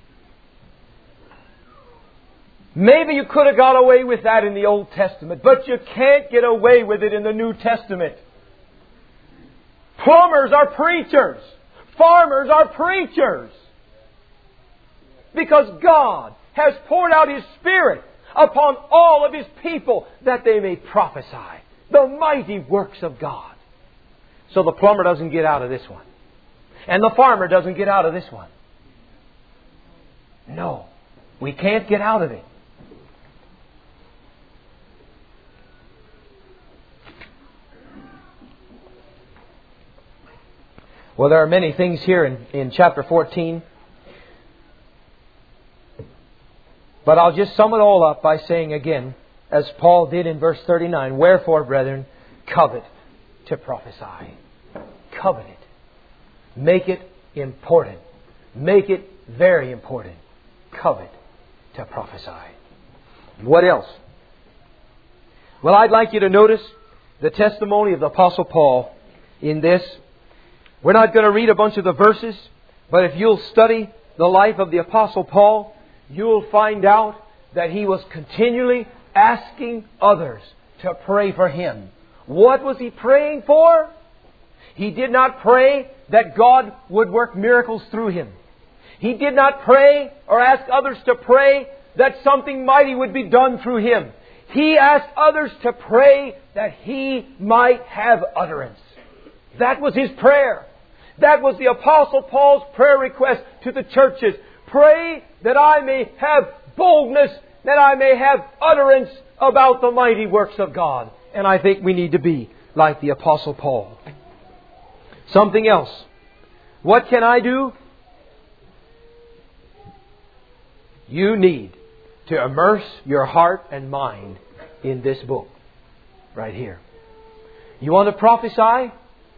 Maybe you could have got away with that in the Old Testament, but you can't get away with it in the New Testament. Plumbers are preachers. Farmers are preachers. Because God has poured out His Spirit upon all of His people that they may prophesy the mighty works of God. So the plumber doesn't get out of this one. And the farmer doesn't get out of this one. No, we can't get out of it. Well, there are many things here in chapter 14. But I'll just sum it all up by saying again, as Paul did in verse 39, Wherefore, brethren, covet to prophesy. Covet it. Make it important. Make it very important. Covet to prophesy. What else? Well, I'd like you to notice the testimony of the Apostle Paul in this. We're not going to read a bunch of the verses, but if you'll study the life of the Apostle Paul, you'll find out that he was continually asking others to pray for him. What was he praying for? He did not pray that God would work miracles through him. He did not pray or ask others to pray that something mighty would be done through him. He asked others to pray that he might have utterance. That was his prayer. That was the Apostle Paul's prayer request to the churches. Pray that I may have boldness, that I may have utterance about the mighty works of God. And I think we need to be like the Apostle Paul. Something else. What can I do? You need to immerse your heart and mind in this book. Right here. You want to prophesy?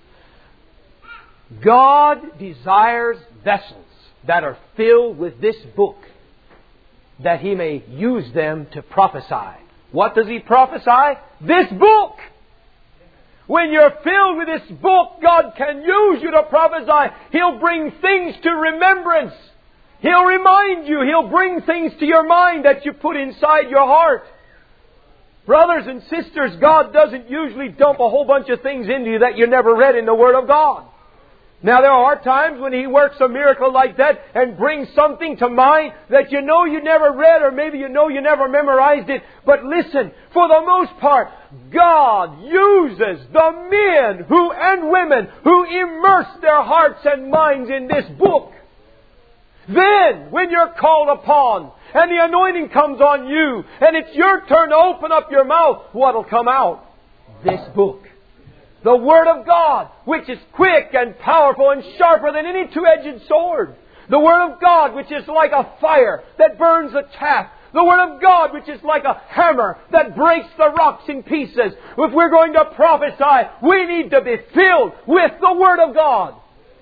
God desires vessels that are filled with this book, that He may use them to prophesy. What does He prophesy? This book! When you're filled with this book, God can use you to prophesy. He'll bring things to remembrance. He'll remind you. He'll bring things to your mind that you put inside your heart. Brothers and sisters, God doesn't usually dump a whole bunch of things into you that you never read in the Word of God. Now, there are times when He works a miracle like that and brings something to mind that you know you never read, or maybe you know you never memorized it. But listen, for the most part, God uses the men and women who immerse their hearts and minds in this book. Then, when you're called upon and the anointing comes on you and it's your turn to open up your mouth, what'll come out? This book. The Word of God, which is quick and powerful and sharper than any two-edged sword. The Word of God, which is like a fire that burns the chaff. The Word of God, which is like a hammer that breaks the rocks in pieces. If we're going to prophesy, we need to be filled with the Word of God.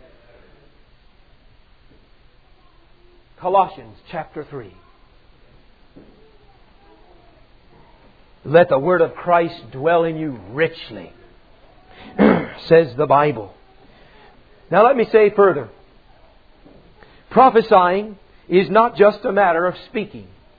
Colossians chapter 3. Let the Word of Christ dwell in you richly, says the Bible. Now let me say further. Prophesying is not just a matter of speaking.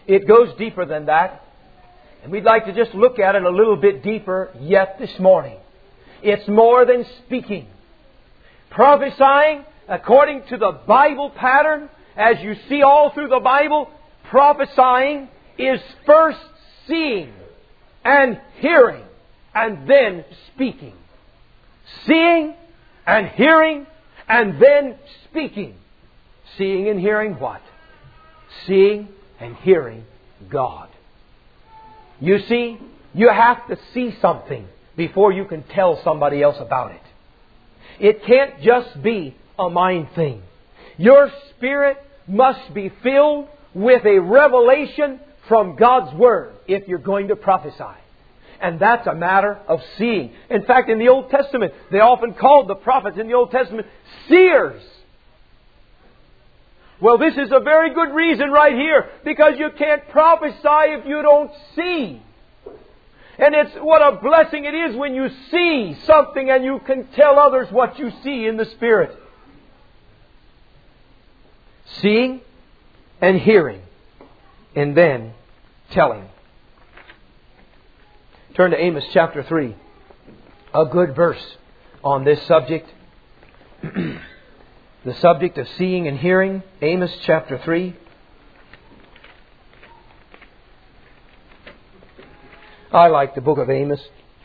It goes deeper than that. And we'd like to just look at it a little bit deeper yet this morning. It's more than speaking. Prophesying, according to the Bible pattern, as you see all through the Bible, prophesying is first seeing and hearing and then speaking. Seeing and hearing and then speaking. Seeing and hearing what? Seeing and hearing God. You see, you have to see something before you can tell somebody else about it. It can't just be a mind thing. Your spirit must be filled with a revelation from God's Word if you're going to prophesy. And that's a matter of seeing. In fact, in the Old Testament, they often called the prophets in the Old Testament seers. Well, this is a very good reason right here, because you can't prophesy if you don't see. And it's what a blessing it is when you see something and you can tell others what you see in the Spirit. Seeing and hearing, and then telling. Turn to Amos chapter 3. A good verse on this subject. The subject of seeing and hearing. Amos chapter 3. I like the book of Amos.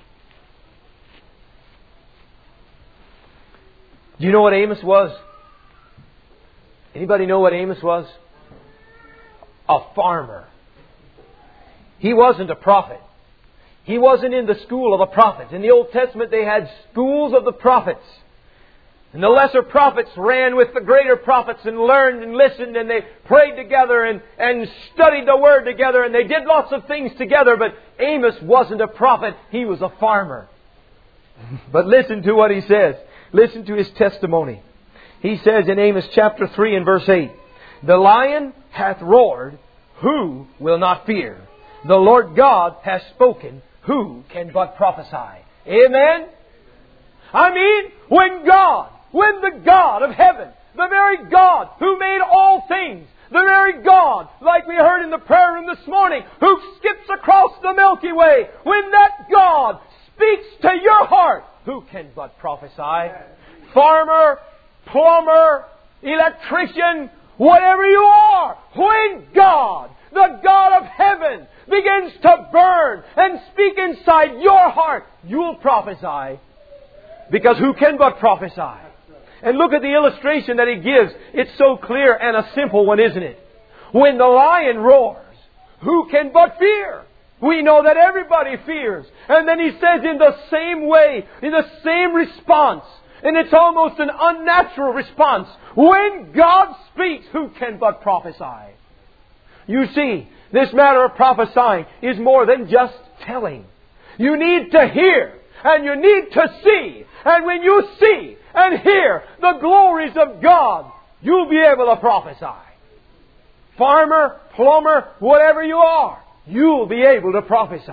Do you know what Amos was? Anybody know what Amos was? A farmer. He wasn't a prophet. He wasn't in the school of the prophets. In the Old Testament they had schools of the prophets. And the lesser prophets ran with the greater prophets and learned and listened, and they prayed together and studied the Word together, and they did lots of things together. But Amos wasn't a prophet. He was a farmer. But listen to what he says. Listen to his testimony. He says in Amos chapter 3 and verse 8, "The lion hath roared, who will not fear? The Lord God hath spoken, who can but prophesy?" Amen? I mean, when the God of heaven, the very God who made all things, the very God, like we heard in the prayer room this morning, who skips across the Milky Way, when that God speaks to your heart, who can but prophesy? Farmer, plumber, electrician, whatever you are, when God, the God of heaven, begins to burn and speak inside your heart, you'll prophesy. Because who can but prophesy? And look at the illustration that he gives. It's so clear and a simple one, isn't it? When the lion roars, who can but fear? We know that everybody fears. And then he says in the same way, in the same response, and it's almost an unnatural response, when God speaks, who can but prophesy? You see, this matter of prophesying is more than just telling. You need to hear and you need to see. And when you see and hear the glories of God, you'll be able to prophesy. Farmer, plumber, whatever you are, you'll be able to prophesy.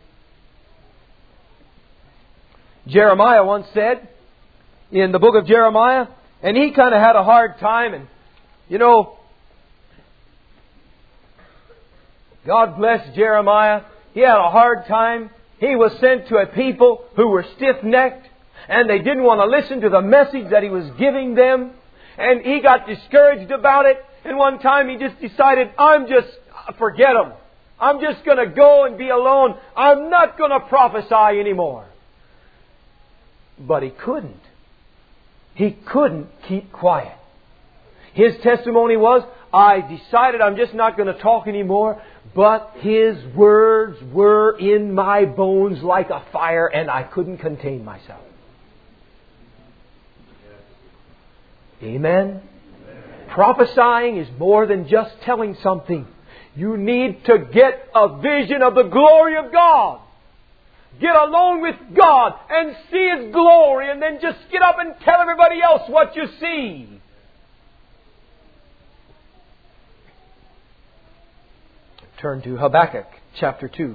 Jeremiah once said in the book of Jeremiah, and he kind of had a hard time, and you know, God bless Jeremiah. He had a hard time. He was sent to a people who were stiff-necked, and they didn't want to listen to the message that he was giving them. And he got discouraged about it. And one time he just decided, forget them. I'm just going to go and be alone. I'm not going to prophesy anymore. But he couldn't. He couldn't keep quiet. His testimony was, I decided I'm just not going to talk anymore. But his words were in my bones like a fire, and I couldn't contain myself. Amen? Prophesying is more than just telling something. You need to get a vision of the glory of God. Get alone with God and see His glory, and then just get up and tell everybody else what you see. Turn to Habakkuk chapter 2.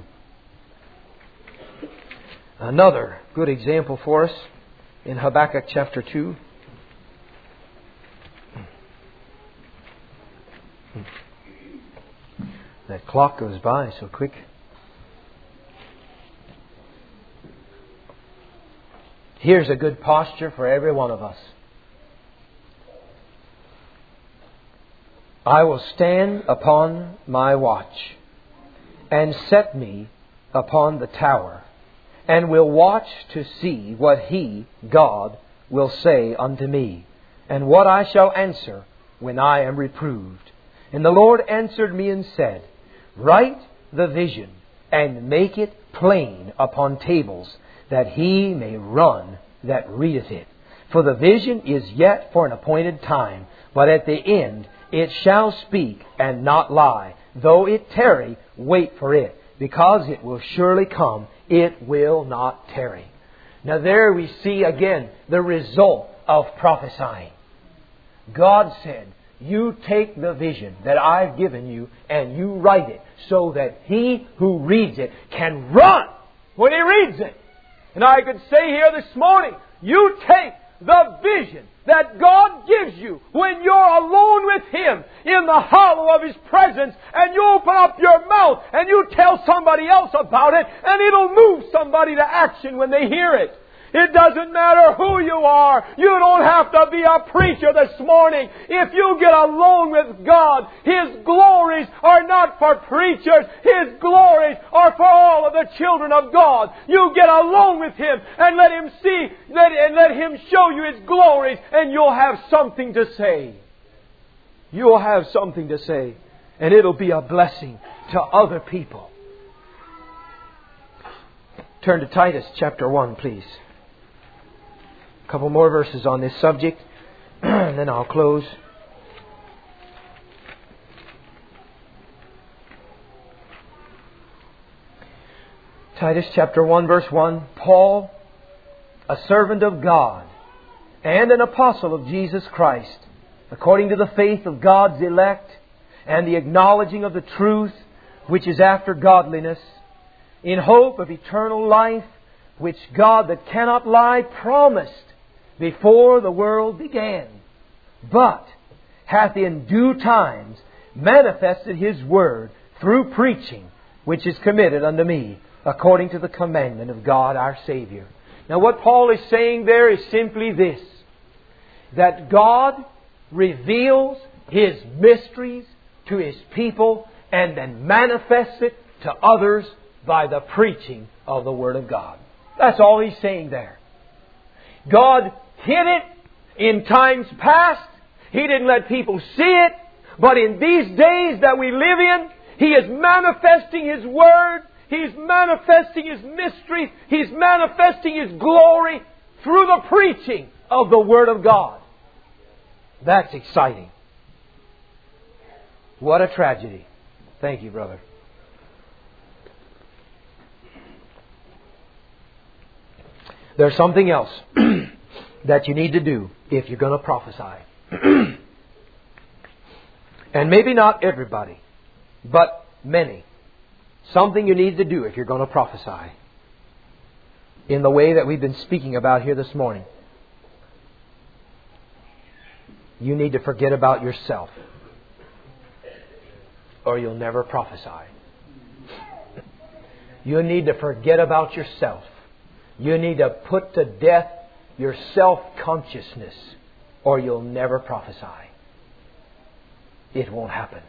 Another good example for us in Habakkuk chapter 2. That clock goes by so quick. Here's a good posture for every one of us. I will stand upon my watch and set me upon the tower, and will watch to see what He, God, will say unto me, and what I shall answer when I am reproved. And the Lord answered me and said, Write the vision, and make it plain upon tables, that he may run that readeth it. For the vision is yet for an appointed time, but at the end it shall speak and not lie. Though it tarry, wait for it, because it will surely come. It will not tarry. Now there we see again the result of prophesying. God said, you take the vision that I've given you and you write it so that he who reads it can run when he reads it. And I could say here this morning, you take the vision that God gives you when you're alone with Him in the hollow of His presence, and you open up your mouth and you tell somebody else about it, and it'll move somebody to action when they hear it. It doesn't matter who you are. You don't have to be a preacher this morning. If you get alone with God, His glories are not for preachers. His glories are for all of the children of God. You get alone with Him and let Him see, let Him show you His glories, and you'll have something to say. You'll have something to say, and it'll be a blessing to other people. Turn to Titus chapter 1, please. A couple more verses on this subject, and then I'll close. Titus chapter 1, verse 1. Paul, a servant of God and an apostle of Jesus Christ, according to the faith of God's elect and the acknowledging of the truth which is after godliness, in hope of eternal life, which God that cannot lie promised before the world began, but hath in due times manifested His word through preaching, which is committed unto me, according to the commandment of God our Savior. Now what Paul is saying there is simply this, that God reveals His mysteries to His people and then manifests it to others by the preaching of the Word of God. That's all he's saying there. God hid it in times past. He didn't let people see it. But in these days that we live in, He is manifesting His Word. He's manifesting His mystery. He's manifesting His glory through the preaching of the Word of God. That's exciting. What a tragedy. Thank you, brother. There's something else that you need to do if you're going to prophesy. And maybe not everybody, but many. Something you need to do if you're going to prophesy. In the way that we've been speaking about here this morning. You need to forget about yourself, or you'll never prophesy. You need to forget about yourself. You need to put to death your self-consciousness, or you'll never prophesy. It won't happen.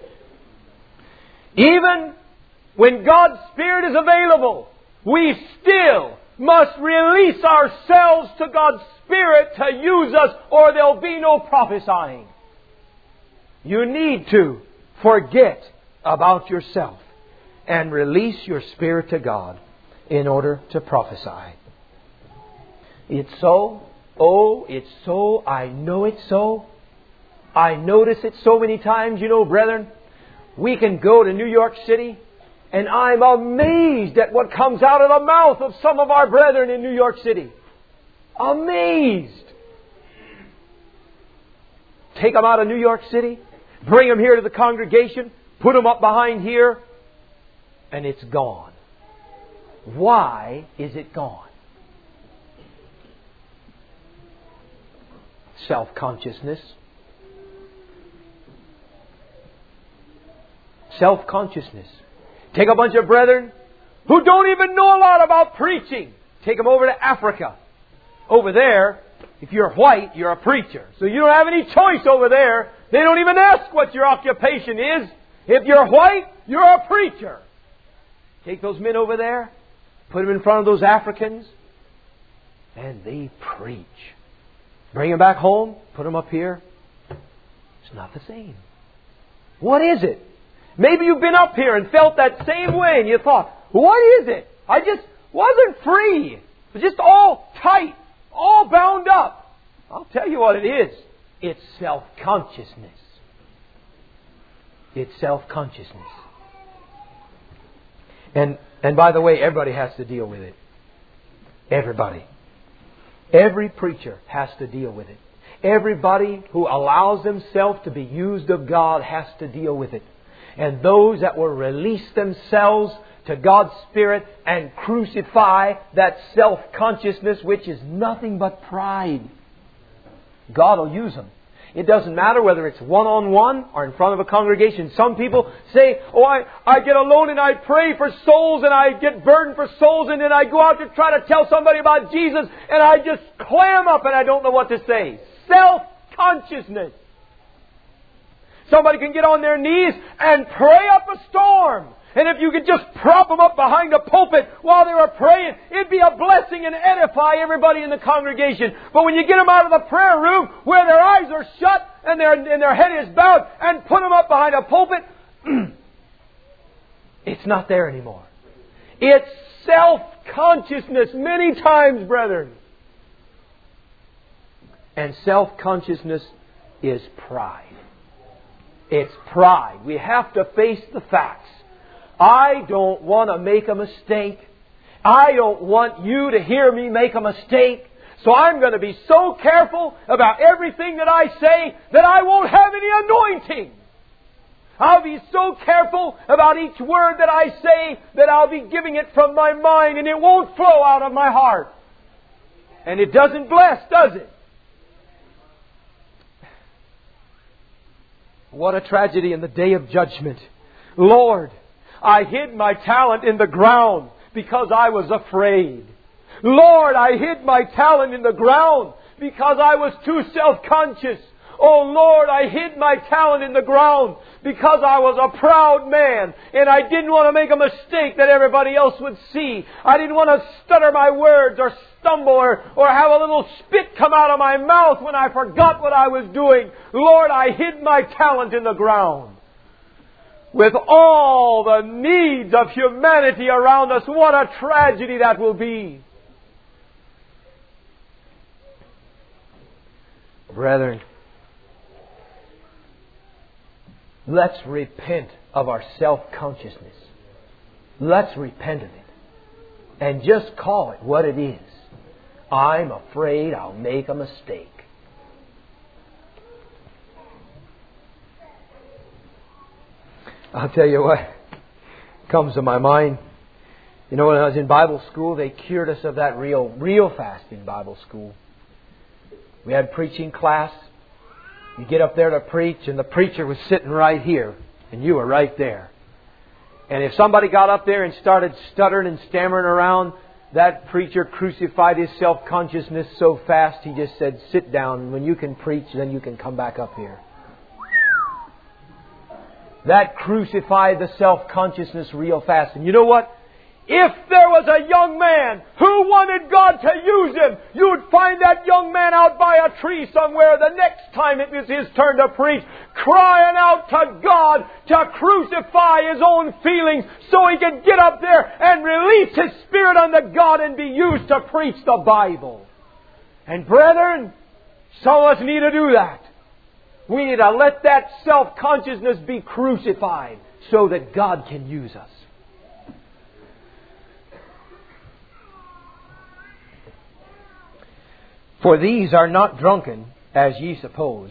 Even when God's Spirit is available, we still must release ourselves to God's Spirit to use us, or there'll be no prophesying. You need to forget about yourself and release your spirit to God in order to prophesy. It's so. Oh, it's so. I know it's so. I notice it so many times. You know, brethren, we can go to New York City, and I'm amazed at what comes out of the mouth of some of our brethren in New York City. Amazed. Take them out of New York City, bring them here to the congregation, put them up behind here, and it's gone. Why is it gone? Self-consciousness. Self-consciousness. Take a bunch of brethren who don't even know a lot about preaching. Take them over to Africa. Over there, if you're white, you're a preacher. So you don't have any choice over there. They don't even ask what your occupation is. If you're white, you're a preacher. Take those men over there, put them in front of those Africans, and they preach. Bring them back home, put them up here. It's not the same. What is it? Maybe you've been up here and felt that same way and you thought, what is it? I just wasn't free. It was just all tight, all bound up. I'll tell you what it is. It's self-consciousness. It's self-consciousness. And by the way, everybody has to deal with it. Everybody. Every preacher has to deal with it. Everybody who allows themselves to be used of God has to deal with it. And those that will release themselves to God's Spirit and crucify that self-consciousness, which is nothing but pride, God will use them. It doesn't matter whether it's one-on-one or in front of a congregation. Some people say, I get alone and I pray for souls and I get burdened for souls and then I go out to try to tell somebody about Jesus and I just clam up and I don't know what to say. Self-consciousness. Somebody can get on their knees and pray up a storm. And if you could just prop them up behind a pulpit while they were praying, it'd be a blessing and edify everybody in the congregation. But when you get them out of the prayer room where their eyes are shut and their head is bowed and put them up behind a pulpit, it's not there anymore. It's self-consciousness many times, brethren. And self-consciousness is pride. It's pride. We have to face the facts. I don't want to make a mistake. I don't want you to hear me make a mistake. So I'm going to be so careful about everything that I say that I won't have any anointing. I'll be so careful about each word that I say that I'll be giving it from my mind and it won't flow out of my heart. And it doesn't bless, does it? What a tragedy in the day of judgment. Lord, I hid my talent in the ground because I was afraid. Lord, I hid my talent in the ground because I was too self-conscious. Oh Lord, I hid my talent in the ground because I was a proud man and I didn't want to make a mistake that everybody else would see. I didn't want to stutter my words or stumble or have a little spit come out of my mouth when I forgot what I was doing. Lord, I hid my talent in the ground. With all the needs of humanity around us, what a tragedy that will be. Brethren, let's repent of our self-consciousness. Let's repent of it. And just call it what it is. I'm afraid I'll make a mistake. I'll tell you what comes to my mind. You know, when I was in Bible school, they cured us of that real fast in Bible school. We had preaching class. You get up there to preach, and the preacher was sitting right here, and you were right there. And if somebody got up there and started stuttering and stammering around, that preacher crucified his self-consciousness so fast, he just said, sit down. When you can preach, then you can come back up here. That crucified the self-consciousness real fast. And you know what? If there was a young man who wanted God to use him, you would find that young man out by a tree somewhere the next time it was his turn to preach, crying out to God to crucify his own feelings so he could get up there and release his spirit unto God and be used to preach the Bible. And brethren, some of us need to do that. We need to let that self-consciousness be crucified so that God can use us. For these are not drunken, as ye suppose.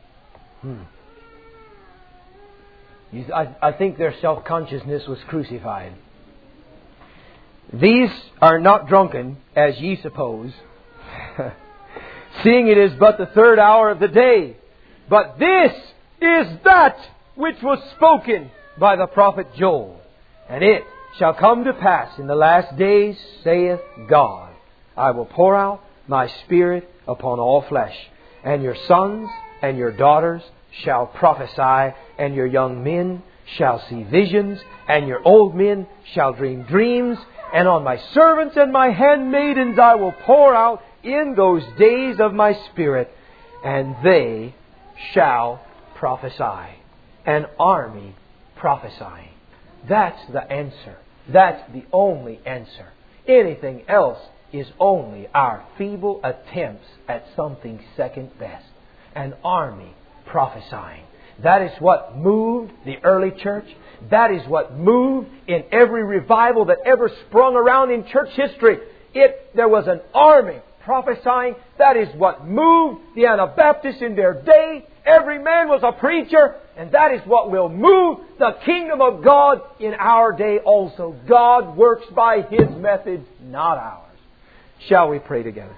I think their self-consciousness was crucified. These are not drunken, as ye suppose, seeing it is but the third hour of the day. But this is that which was spoken by the prophet Joel. And it shall come to pass in the last days, saith God, I will pour out my Spirit upon all flesh, and your sons and your daughters shall prophesy, and your young men shall see visions, and your old men shall dream dreams, and on my servants and my handmaidens I will pour out in those days of my Spirit, and they shall prophesy. An army prophesying. That's the answer. That's the only answer. Anything else is only our feeble attempts at something second best. An army prophesying. That is what moved the early church. That is what moved in every revival that ever sprung around in church history. There was an army prophesying. That is what moved the Anabaptists in their day. Every man was a preacher. And that is what will move the kingdom of God in our day also. God works by His methods, not ours. Shall we pray together?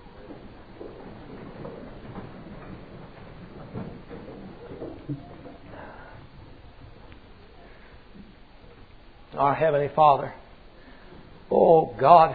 Our Heavenly Father, oh God,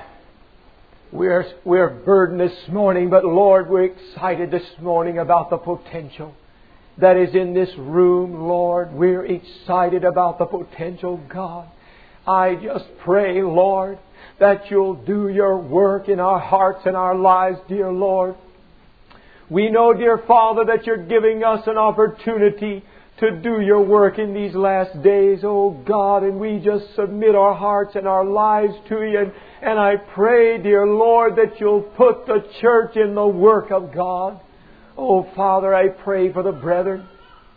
we're burdened this morning, but Lord, we're excited this morning about the potential that is in this room, Lord. We're excited about the potential, God. I just pray, Lord, that You'll do Your work in our hearts and our lives, dear Lord. We know, dear Father, that You're giving us an opportunity to do Your work in these last days, oh God, and we just submit our hearts and our lives to You. And I pray, dear Lord, that You'll put the church in the work of God. Oh Father, I pray for the brethren.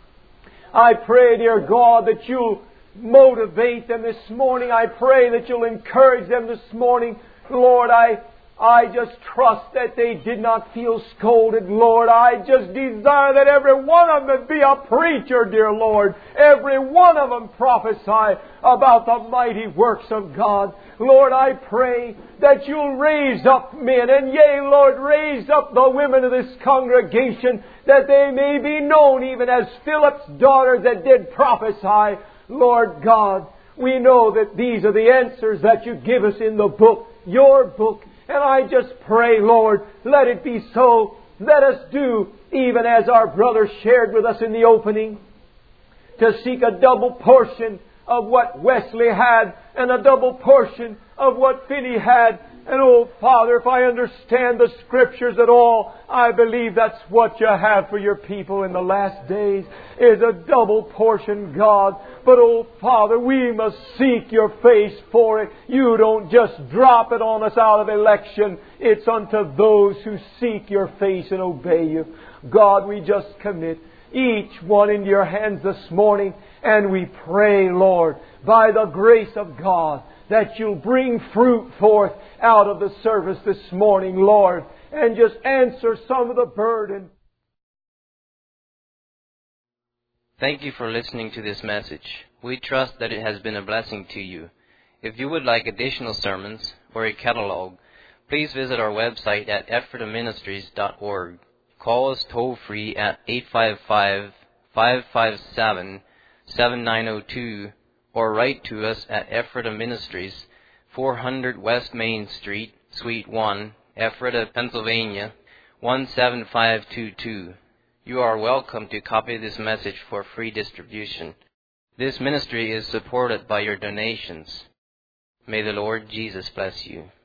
I pray, dear God, that You'll motivate them this morning. I pray that You'll encourage them this morning. Lord, I just trust that they did not feel scolded, Lord. I just desire that every one of them would be a preacher, dear Lord. Every one of them prophesy about the mighty works of God. Lord, I pray that You'll raise up men, and yea, Lord, raise up the women of this congregation, that they may be known even as Philip's daughters that did prophesy. Lord God, we know that these are the answers that You give us in the book, Your book. And I just pray, Lord, let it be so. Let us do even as our brother shared with us in the opening, to seek a double portion of what Wesley had and a double portion of what Finney had. And oh Father, if I understand the Scriptures at all, I believe that's what You have for Your people in the last days, is a double portion, God. But oh Father, we must seek Your face for it. You don't just drop it on us out of election. It's unto those who seek Your face and obey You. God, we just commit each one into Your hands this morning, and we pray, Lord, by the grace of God, that You'll bring fruit forth out of the service this morning, Lord, and just answer some of the burden. Thank you for listening to this message. We trust that it has been a blessing to you. If you would like additional sermons or a catalog, please visit our website at ephrataministries.org. Call us toll-free at 855-557-7902 or write to us at Ephrata Ministries, 400 West Main Street, Suite 1, Ephrata, Pennsylvania, 17522. You are welcome to copy this message for free distribution. This ministry is supported by your donations. May the Lord Jesus bless you.